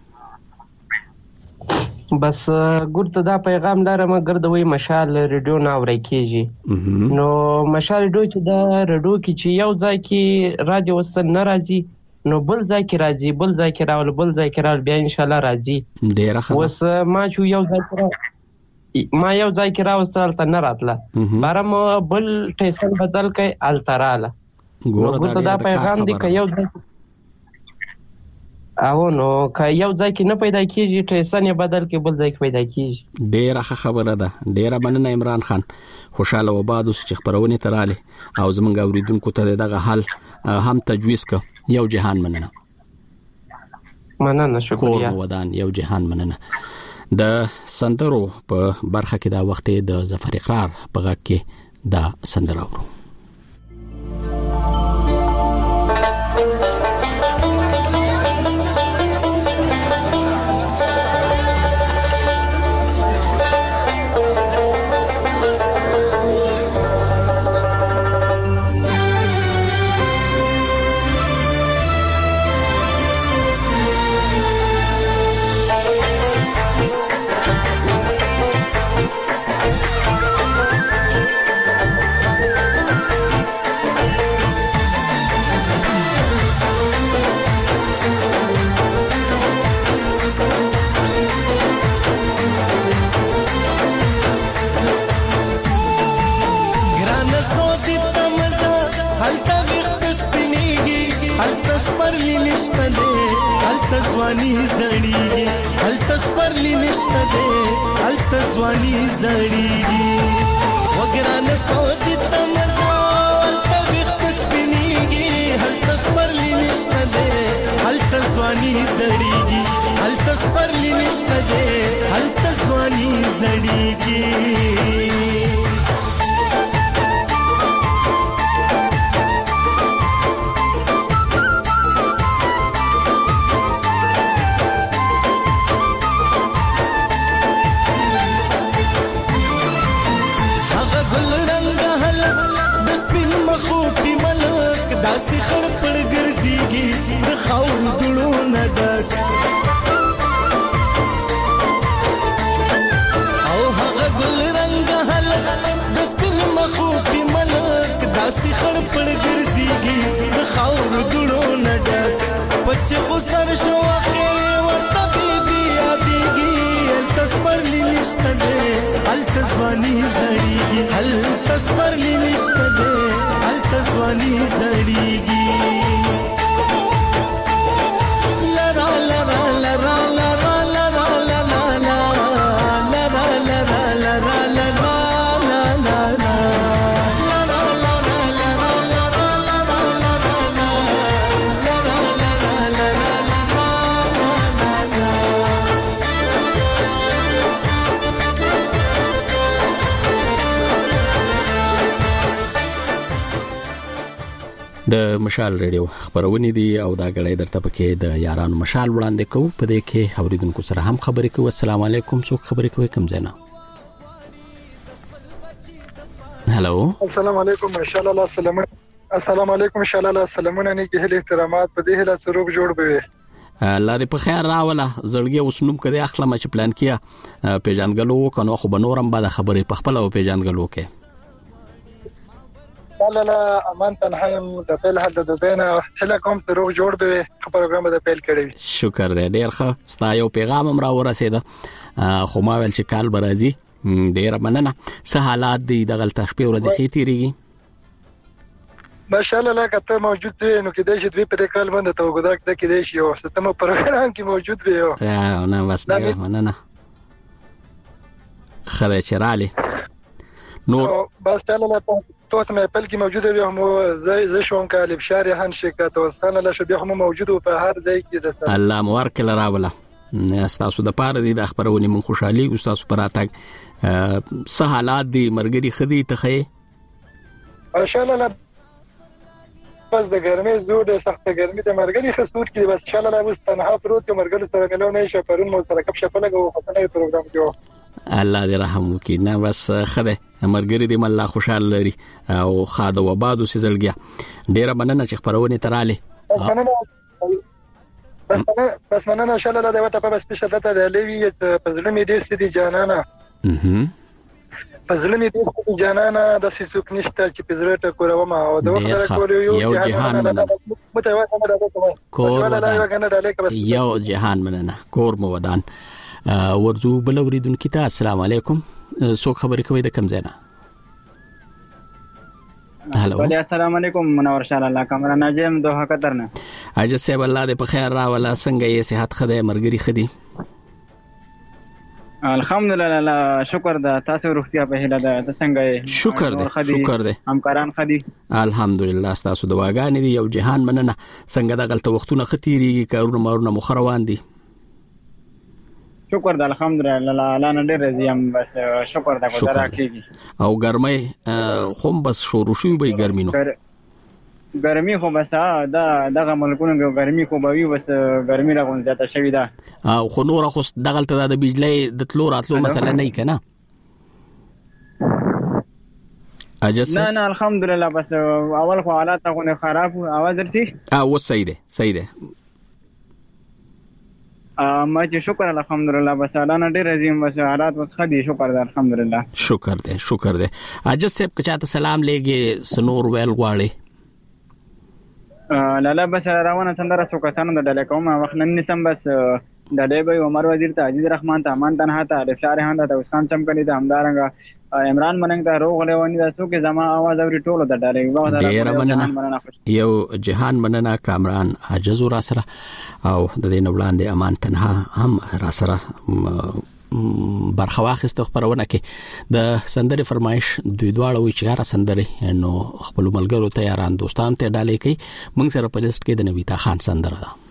بس ګورته دا پیغام لرم ګرځوي مشال ریډیو نه اوري کیږي. نو مشال ریډیو چې دا ریډیو کې چې یو ځای کې راځي وسل نه راځي نو بل ځای کې راځي بل ځای کې راول بل ځای کې راول بیا ان شاء الله راځي. ډیره ښه. وس ما چې یو ځای کې ما یو ځای کې راوستل ته نه راتله بارم بل ټیسن بدل کړي التراله. ګوره دا پیغام دی که یو ځای او نو که یو ځای کې نه پیدا کیږي ټیسن یې بدل کې بل ځای کې پیدا کیږي. ډیره ښه خبره ده. ډیره مننه عمران خان. خوشاله وباد اوس چې خبرونه تراله او زمونږ اوریدونکو ته دغه حل هم تجویز ک. یو جهان مننه. مننه. شکریہ. ودان. یو جهان مننه. د سندرو په برخه کې دا وخت د ظفر اقرار په غږ کې دا سندره ورو. نشته دې هلته ځواني زړیږي هلته سپرلی نشته دې هلته ځواني زړیږي وګرانه سعودي ته مزه هلته ویښت سپینېږي هلته سپرلی نشته دې هلته ځواني زړیږي هلته سپرلی نشته دې هلته ځواني زړیږي داسې خړ پړ ګرځيږي د خاور دړو نه ډک او هغه ګل رنگ هلک د سپین مخو په ملک داسې خړ پړ ګرځيږي د خاور دړو نه ډک بچ خو سر شو اخر ورته بيبي یادېږي التسپرلی نشته دې التسوانی زړیږي التسپرلی نشته دې التسوانی زړیږي لرا لرا لرا لرا لرا لرا لرا لرا لرا لرا د مشال ریډیو خبرونه دي او دا غړې درته پکې د یارانو مشال وړاندې کوو په دې کې اوریدونکو سره هم خبرې کوو. السلام علیکم، څوک خبرې کوي کوم ځای نه؟ هالو السلام علیکم ان شاء الله سلام السلام علیکم ان شاء الله سلامونه نه کې احترامات په دې هله سروغ جوړ به الله دې په خیر راوله زړګي وسنوم کړي اخلم چې پلان کیا پیژانګلو کنو خو بنورم بعد خبرې په خپل او پیژانګلو کې لا لا امان تنهایم د پیل حد د بینه هله کوم سروغ جوړ به پروګرام د پیل کړی. شکر دې ډیر ښه ستا یو پیغام هم را ورسېده خو ما ویل چې کال برازي ډیر مننه. څه حالات دي د غلطه شپې ورځې خې تیریږي؟ ماشاءالله لا کته موجود دی نو کې د شې دوی په کال باندې ته وګدا کې د شي او ستم پروګرام کې موجود دی او نه بس مننه خدای چې رالي نور بس تعالی تو ته په کې موجود دی هم زي زي شون کال بشار هن شرکت وسخانه له شبيه هم موجود په هر ځای کې ده. الله مبارک لراوله تاسو د پاره دي د خبرونه من خوشحالي تاسو پراتګ څه حالات دي مرګري خدي ته ماشاءالله بس د ګرمي زور د سخت ګرمي د مرګري خصوص کې بس ان شاء الله بس تنها پروت کې مرګل سره ملونه شي پرون مو سره کپ شپه لګو خپل پروګرام کې الله دې رحم وکړي. نه بس خده مرګري دې مله خوشاله لري او خاده وبادو سي زړګیا ډیره مننه چې خبرونه تراله بس بس مننه ان شاء الله دا وته په سپیشل دته لوي پزړه مې ډیر سدي جانانا اها پزړه مې ډیر سدي جانانا د سې څوک نشته چې پزړه ټکوره ما او دا وخت کول یو جهان متوازن راځي کور یو جهان مننه کور مو ودان ورزو بل اوریدونکو ته السلام علیکم څوک خبرې کوي د کم ځای نه؟ هالو السلام علیکم منور شاه الله کمره ناجم دوه قطر نه اجازه صاحب الله دې په خیر راولا څنګه یې صحت خده مرګري خدي؟ الحمدلله شکر ده تاسو روغتیا په هله ده څنګه شکر ده شکر ده همکاران خدي الحمدلله تاسو دواګانې دي یو جهان مننه څنګه د غلطه وختونه ختيري کارونه مارونه مخروان دي شکر ده الحمدلله الله نه ډېر زیام بس شکر ده ګذرا کیږي او ګرمي خو بس شروع شوی به ګرمي نو ګرمي خو بس دا دغه ملکونو ګرمي خو به وي بس ګرمي راغون زیاته شوی ده او خو نور خو دغلته د بجلی د تلو راتلو مسله نه کنه اجازه نه نه الحمدلله بس اول خو حالات غو خراب اواز درسي اه و سیده سیده ما چې شکر الحمدلله بس اعلان ډیر عظیم بس حالات بس خدي شکر ده الحمدلله شکر ده شکر ده اجازه صاحب که چاته سلام لګي سنور ویل غواړي لاله بس روانه څنګه څو کسانو د ډلې کوم وخت نن نسم بس د ډلې به عمر وزیر ته عزیز رحمان ته امان تنها ته افشار هند ته حسین چمکلی ته همدارنګ عمران مننګ ته روغ لیونی دا څوک زما आवाज اوري ټولو ته ډارې وغه ډیر مننه یو جهان مننه کامران عجز را سره او د دې نوړاندې امان تنها هم را سره برخواخسته خبرونه کې د سندري فرمایش دوی دواړه وی چې را سندري نو خپل ملګرو ته یاران دوستان ته ډالې کوي موږ سره په لیست کې د نویتا خان سندره ده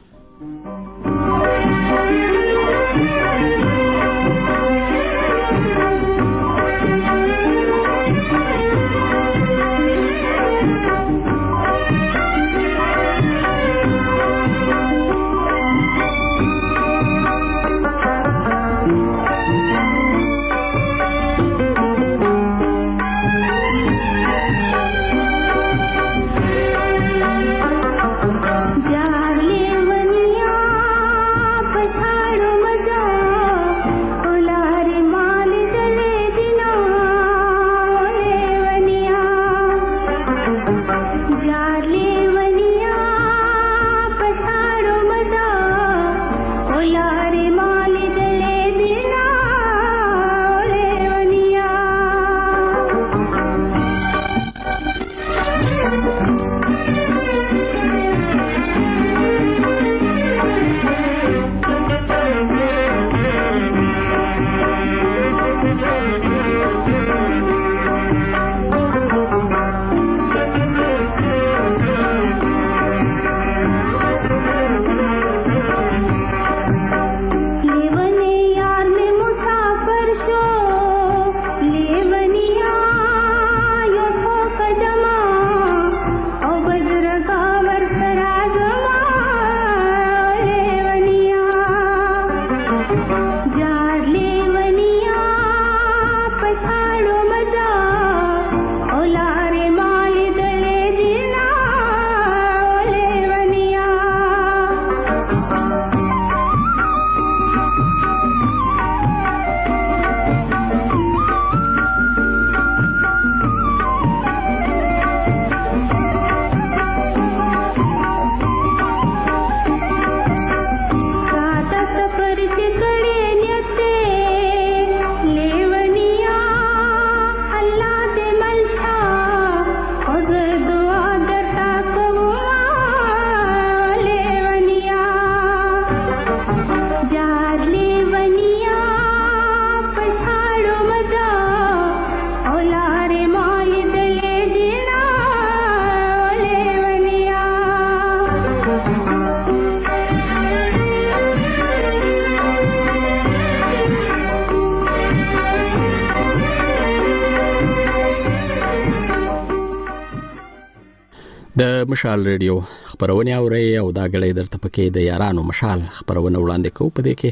د مشال ریډیو خبرونه اوري او دا غړي درته پکې د یارانو مشال خبرونه وړاندې کوو په دې کې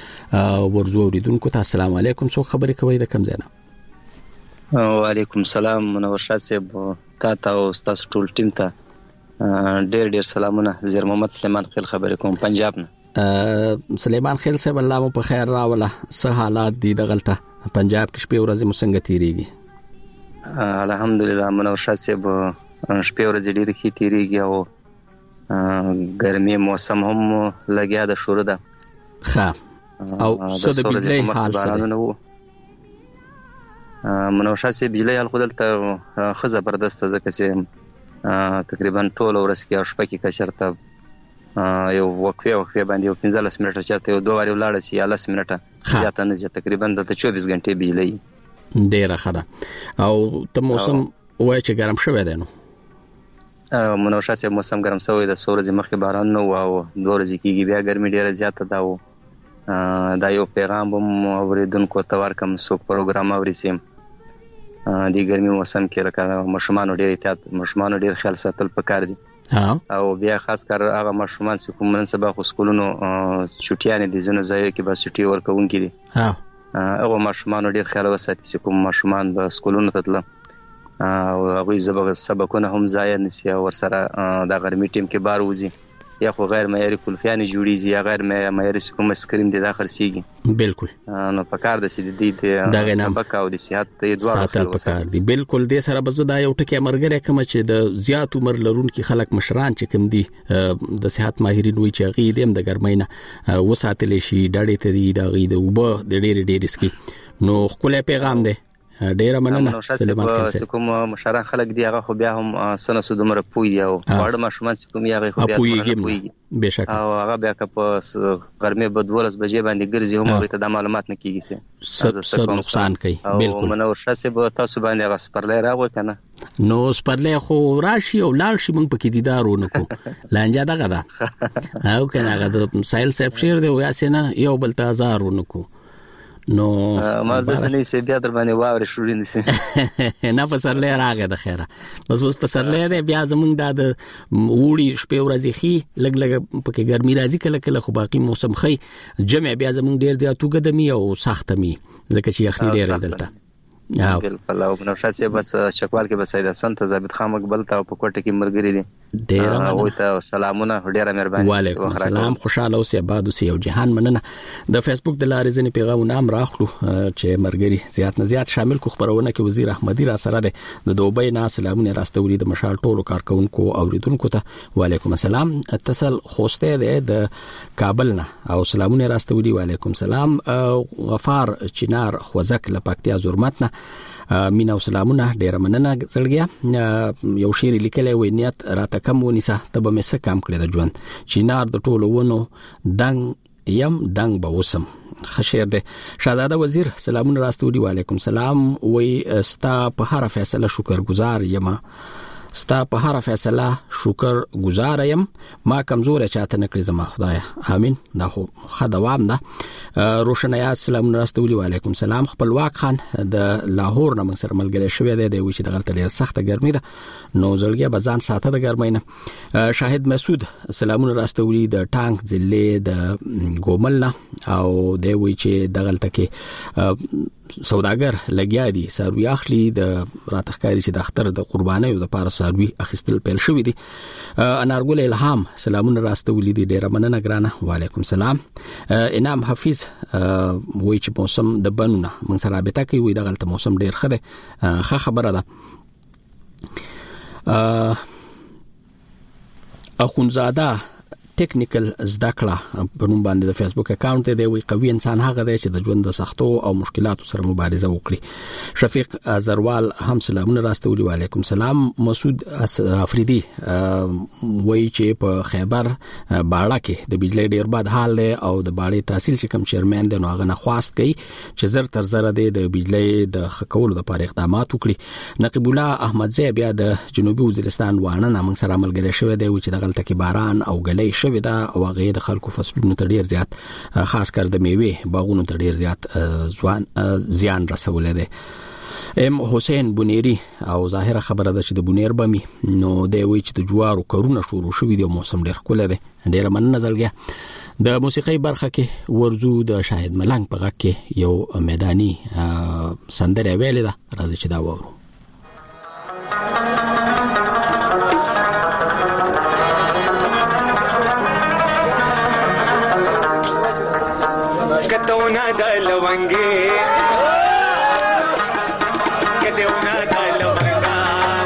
ورزو اوریدونکو ته السلام علیکم څو خبرې کوي د کم زینا وعلیکم السلام منور شاه صاحب تا ته او تاسو ټول ټیم ته ډېر ډېر سلامونه زیر محمد سلیمان خیل خبرې کوم پنجاب نه سلیمان خیل صاحب الله مو په خیر راوله څه حالات دي دغلته پنجاب کې شپې ورځې مسنګ تیریږي الحمدلله منور شاه صاحب شپې ورځې ډېرې ښې تیریږي او ګرمي موسم هم لګیا د شروع ده ښه او څه د بجلی حال څه دی منور شاه صاحب بجلی حال خو دلته ښه زبردسته ځکه چې تقریبا ټوله ورځ کې او شپه کې که چېرته یو وقفې وقفې باندې یو پنځلس منټه چېرته یو دوه وارې ولاړه شي یا لس منټه زیاته نه ځي تقریبا دلته چوبیس ګنټې بجلی ډېره ښه ده او ته موسم وایي چې ګرم شوی دی نو منور شاه صاحب موسم ګرم شوی د څو ورځې مخکې باران نه و او دوه ورځې کېږي بیا ګرمي ډېره زیاته ده او دا یو پیغام هم اورېدونکو ته ورکړم څوک پروګرام اوري چې د ګرمي موسم کې لکه ماشومانو ډېر احتیاط ماشومانو ډېر خیال ساتل پکار دي او بیا خاص کر هغه ماشومان چې کوم نن سبا خو سکولونو چټیانې دي ځینو ځایو کې بس چټي ورکوونکي دي هغه ماشومانو ډېر خیال وساتي چې کوم ماشومان به سکولونو ته تلل او هغوی سبقونه هم ضایع نشي او ورسره د غرمې ټیم کې بار وځي یا خو غیر معیاري کلفیانې جوړیږي یا غیر معیاري کوم اسکریم دي دا خرڅیږي بالکل نو پکار د سې د دې سبق او د صحت ته دوه ساتل پکار دي بالکل د سره بزدا یو ټکی مرګره کوم چې د زیات عمر لرونکو خلک مشران چې کوم دي د صحت ماهرین وی چې غي دیم د ګرمینه وساتل شي ډاډې ته دي دا غي د وبه د ډېر ډېر سکي نو خپل پیغام دی ډیره مننه سلیمان خان صاحب. کوم مشران خلک دی هغه خو بیا هم سنه سودمره پوي دی او وړ ماشومان چې کوم هغه خو بیا پويږي بهشکه او هغه بیا که په ګرمه بدولس بجې باندې ګرځي هم هغه ته د معلومات نه کیږي څه نقصان کوي. بالکل منور شاسه به تاسو باندې هغه سپرلې راغو کنه نو سپرلې خو راشي او لاړ شي موږ پکې دیدارو نکو لانجه دغه ده او کنه هغه د سایل سپشیر دی او یاسنه یو بل تازارو نکو نو ما د زلي سي بیا در باندې واوري شوړین دي نه پسرلې راغې د خیره بس اوس پسرلې دی بیا زمونږ د وړي شپې ورځې خي لګ لګ پکې ګرمي راځي کله کله خو باقي موسم خي جمع بیا زمونږ ډیر زیاتو قدمي او سختمي ځکه چې یخني ډیر دلته بالکل او نو شاسه بس چکوال کې بس سید حسن ته ضابط خامک بلته په کوټه کې مرګري دي ډیر مننه ته سلامونه ډیر مهرباني وعلیکم السلام خوشاله اوسې آباد اوسې او جهان مننه د فیسبوک د لارې ځنې پیغامونه هم راخلو چې مرګري زیات نه زیات شامل کو خبرونه کې وزیر احمدی را سره د دوبۍ نه سلامونه راستوري د مشال ټولو کارکونکو اوریدونکو ته وعلیکم السلام. اتصال خوسته ده د کابل نه او سلامونه راستوري وعلیکم السلام. غفار چنار خوځک لپاکتیا زرمت نه مینا او سلامونه ډیر مننه زړګیا یو شعر لیکلی وای نیت راته کم ونیسه تبه مې څه کام کړی د ژوند چینار د ټولو ونو دنګ یم دنګ به وسم خشیر ده. شهزاده وزیر سلامونه راستوري وعلیکم سلام. وای ستا په هر فیصله شکر گزار یم ستا په هر فیصله شکر گزار یم ما کمزور چاته نکړي زما خدایا امين. دا خو خدوام ده. روشنایا سلام راستوري وعلیکم سلام. خپلواک خان د لاهور نه سره ملګری شوی دی د وچې د غلط ډیر سخت ګرمي ده نو زړګیا بزان ساته د ګرمۍ نه. شاهد مسعود سلامونه راستوري د ټانک ضلع د ګومل نه او دی وی چې د غلطه کې سوداګر لګیا دي سروي اخلي د راتخکاري چې د اختر د قرباني او د پاره سروي اخیستل پیل شوې دي. انارګل الهام سلامونه راستوري دي ډیر مننه ګرانه وعلیکم السلام. انعام حفیظ وای چې موسم د بنونه من سره رابطه کوي وای د غلطه موسم ډیر خده ښه خبره ده. اخونزاده ټیکنیکل زدکړه په نوم باندې د فیسبوک اکاونټ دی وی قوي انسان هغه دی چې د ژوند د سختو او مشکلاتو سره مبارزه وکړي. شفیق زروال هم سلامونه راستوري وعلیکم السلام. مسعود افریدي وای چې په خیبر باړه کې د بجلی ډیر بد حال دی او د باړې تحصیل چې کم چیرمن دی نو هغه نه خواست کوي چې زر تر زر دی د بجلی د خکولو لپاره اقدامات وکړي. نقیب الله احمد زی بیا د جنوبي وزیرستان وانه نامنګ سره ملګری شوی دی چې د غلطه کې باران او غلې شوی دا او هغه د خلکو فصلونو ته ډیر زیات خاص کر د میوه باغونو ته ډیر زیات ځوان زیان رسولې ده. ام حسین بنيري او ظاهره خبره ده چې د بنیر بمي نو دی وی چې د جوارو کارونه شروع شوی دی موسم ډیر خپل دی ډیر مننه زړګیا. د موسیقي برخه کې ورزو د شاهد ملنګ په غږ کې یو میداني سندره ویلې ده راځي چې دا وورو. کتونا د لونګي کتونا د لونګا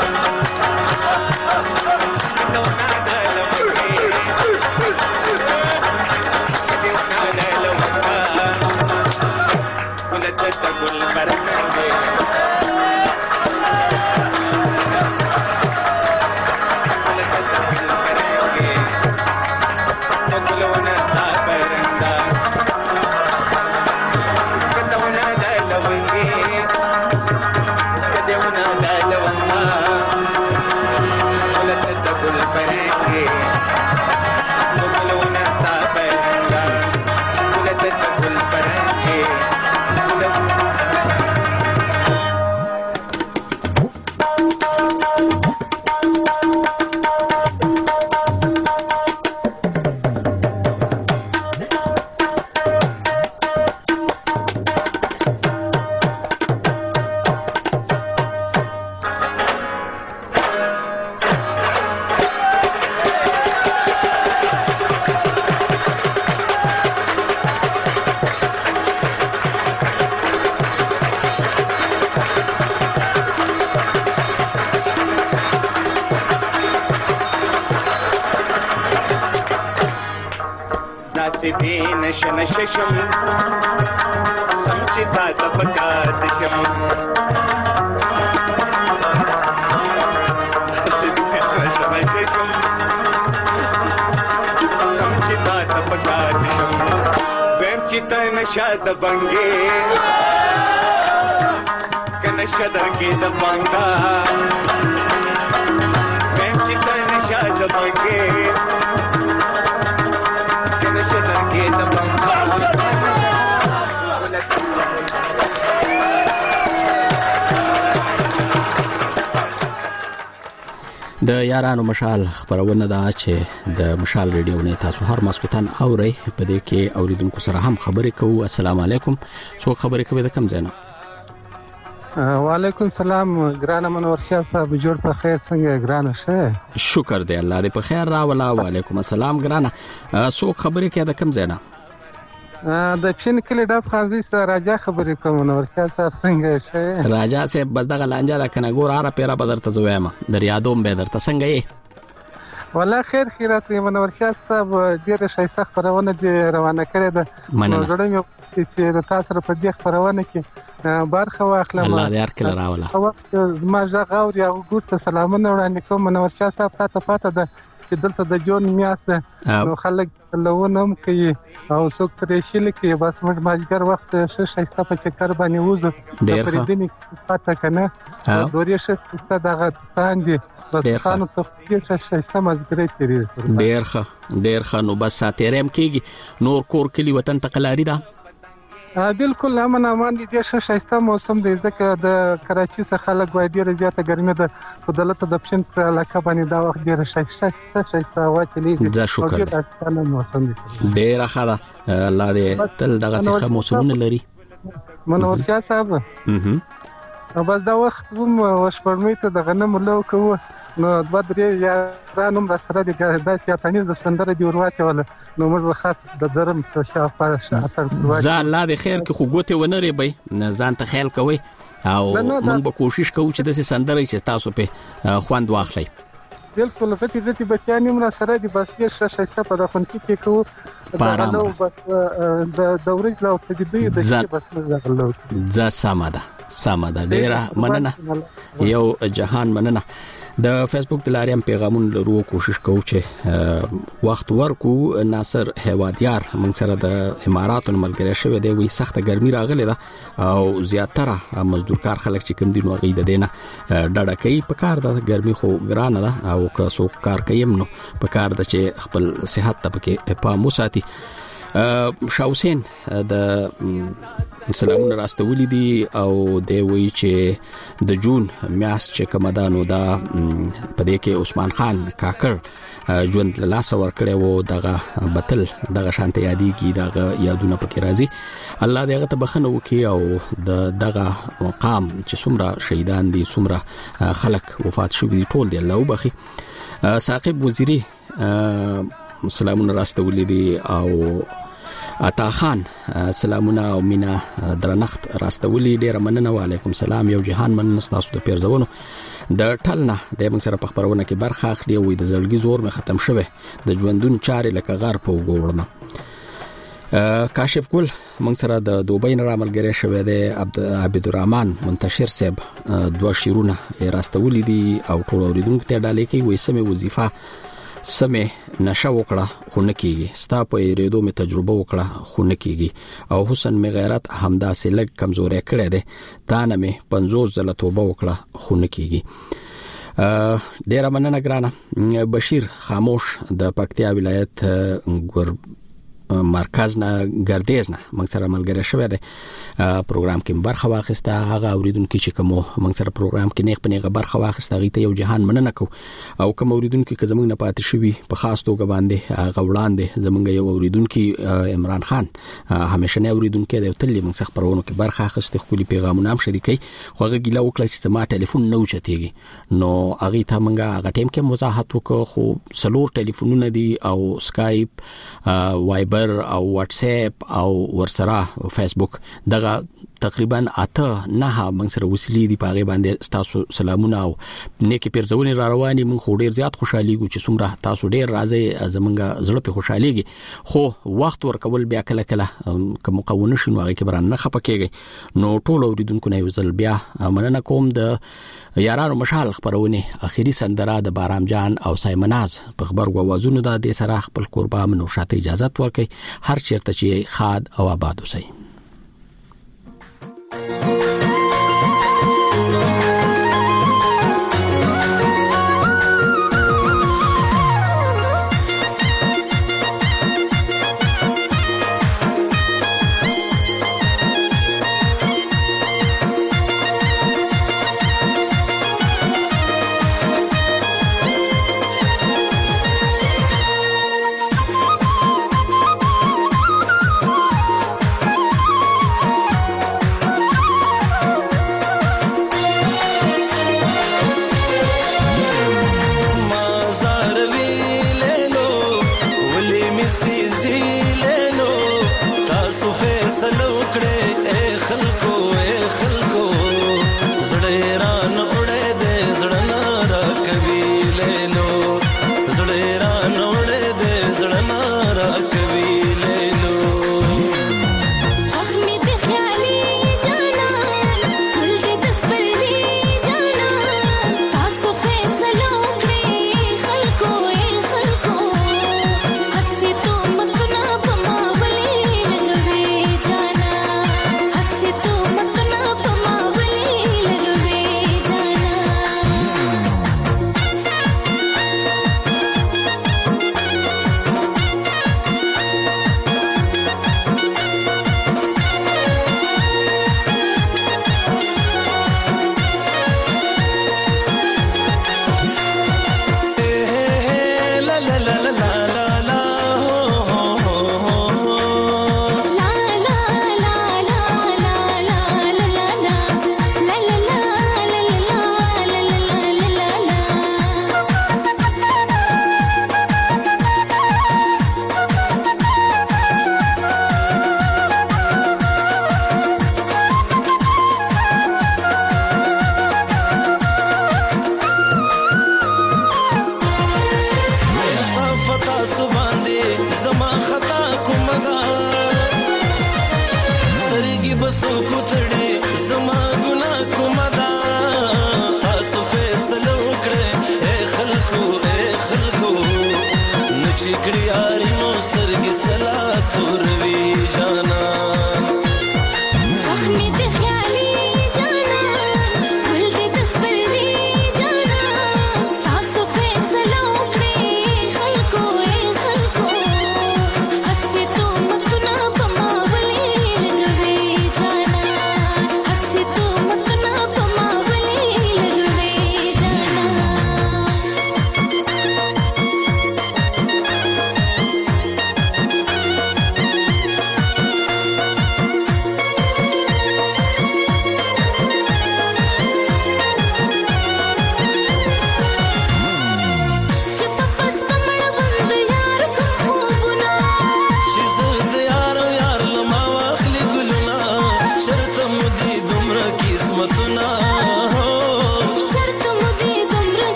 کتونا د لونګي کتونا د لونګا ولت تقول برکانګي نشم سمچتا د پکات شم ته نشه د بنګې که نشه درکې د بنګا ویم چې ته نشه د بنګې که نشه درکې د بنګا د یارانو مشال خبرونه دا چې د مشال ریډیو نه تاسو هر ماسکوتن اوري په دې کې اوریدونکو سره هم خبرې کوو. السلام علیکم. څو خبرې کوي د کم ځای نه؟ وعلیکم السلام ګرانه منور شاه صاحب جوړ په خیر څنګه ګرانه شه؟ شکر دی الله دې په خیر راولا. وعلیکم السلام ګرانه. څو خبرې کوي د کم ځای نه؟ د چین کلی د خازي سره راجا خبرې کوم منور شاه صاحب څنګه شه؟ راجا صاحب بس دغه لانجه د کنه ګور اره پیرا بدرته زویم در یادوم به درته څنګه یې؟ والله خیر خیرات منور شاه صاحب ډیره شایسته خبرونه دي روانه کړې ده. مننه چې تاسو سره په دې خبرونه کې برخه واخلم. الله دې هر کله راولا. ما ځغ اوري او ګورته سلامونه وړاندې کوم منور شاه صاحب. تاسو پاته ده چې دلته د جون میاشت نو خلک لونم کوي او څوک پرې شل کوي. بس موږ ماجګر وخت شه شایسته په چکر باندې وځو د پردینی پاته کنه دوري شته دغه باندې بس خانو ته شه شایسته مزګری تیری ډیر ښه ډیر ښه. نو بس ساتيرم کېږي نور کور کلی وطن تقلاری ده بالکل امن امان دي. د شایسته موسم دی ځکه د کراچي څخه خلک وای ډیره زیاته ګرمي ده په دلته د پښین پر علاقه باندې دا وخت ډیره شایسته شایسته واچلې دي. دا شکر ډیره ښه ده. الله دې تل دغه څه موسمونه لري. منور شاه صاحب بس دا وخت هم وشپړمې ته د غنم لو کوو نو دوه درې یارانو هم سره د داسې اتنیز د سندره دی ورواچه ولا نو موږ خاص د درم څه شافه اثر ځا الله دې خیر کې خو ګوته ونري به ځان ته خیال کوي او موږ به کوشش کوو چې د سندره چې تاسو په خوند واخلئ. بالکل غتی غتی بچانی موږ سره دی بس یې شایسته په دفن کې کوو پارام بس د دورې لا او تجدید د بس غلو ځا سماده سماده ډیره مننه یو جهان مننه. د فیسبوک د لارې هم پیغامونه لرو کوشش کوو چې وخت ورکو. ناصر هوادیار موږ سره د اماراتو ملګری شوی دی وی سخته ګرمي راغله ده او زیاتره مزدور کار خلک چې کوم دي نو غي د دینه ډډه کوي په کار د ګرمي خو ګرانه ده او که څوک کار کوي نو په کار د چې خپل صحت ته پکې پام وساتي. شاه حسین د سلامونه راستولې دي او د وی چې د جون میاشت چې کمدانو دا په دې کې عثمان خان کاکړ ژوند له لاس ور کړی وو دغه بتل دغه شانته یادېږي دغه یادونه پکې راځي. الله دې هغه ته بخنه وکړي او د دغه مقام چې څومره شهیدان دي څومره خلک وفات شوي دي ټول دی الله وبخي. ثاقب وزیری سلامونه راستولې دي او عطا خان سلامونه او مینا درنخت راستولې ډیره مننه. وعلیکم السلام. یو جهان مننه تاسو د پیرزونو د ټلنه د موږ سره په خبرونه کې برخه اخلي او د زړګي زور مې ختم شوه د ژوندون چارې لکه غار په وګورم. کاشف ګل موږ سره د دوبۍ نه راملګری شوی دی. عبد الرحمن منتشر صاحب دوه شیرونه راستولې دي او ټول اوریدونکو ته ډالې کوي وې سمې وظیفه سمې نشه وکړه خو نه کیږي ستا په ریډو می تجربه وکړه خو نه کیږي او حسن می غیرت همدا سه لګ کمزورې کړې ده دا نه می پنځوس زله توبه وکړه خو نه کیږي. ډیر مننه ګرانه. بشیر خاموش د پکتیا ولایت ګور مرکز نه ګردیز نه موږ سره ملګری شوی دی. پروګرام کې برخه واخیسته هغه اوریدونکو چې کوم موږ سره پروګرام کې نیغ پنیغه برخه واخیسته غي ته یو جهان مننه کو او کوم اوریدونکو چې زمونږ نه پاتې شوی په خاص توګه باندې هغه وړاندې زمونږ یو اوریدونکو عمران خان همیشه نه اوریدونکو دی تل موږ څخه پرونو کې برخه اخیسته خپل پیغامونه هم شریکي خو هغه ګیله وکړه چې ما ټلیفون نه وچتېږي نو هغه ته موږ هغه ټیم کې وضاحت وکړو خو سلور ټلیفونونه دي او سکایپ وایبر او واتس اپ او ورسره فیسبوک دغه تقریبا اته نه موږ سره وسیلې دي پاغه باندې تاسو سلامونه او نیکی پیرزونی را رواني موږ خو ډیر زیات خوشحالي ګو چې څومره تاسو ډیر راځي زمونږ زړه په خوشحاليږي خو وخت ورکول بیا کله کله کوم قوونه شنو هغه کې بران نه خپکیږي نو ټول اوریدونکو نه وزل بیا مننه کوم د یارانو مشال خبرونه اخیری سندره د بارام جان او سایمناز په خبر غوازونو د دې سره خپل قربان نو شاته اجازه ورکړي هر چیرته چې خاد او آباد اوسئ.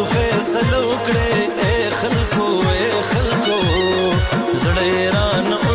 فیصلو کړې اے خلکو اے خلکو زړه ران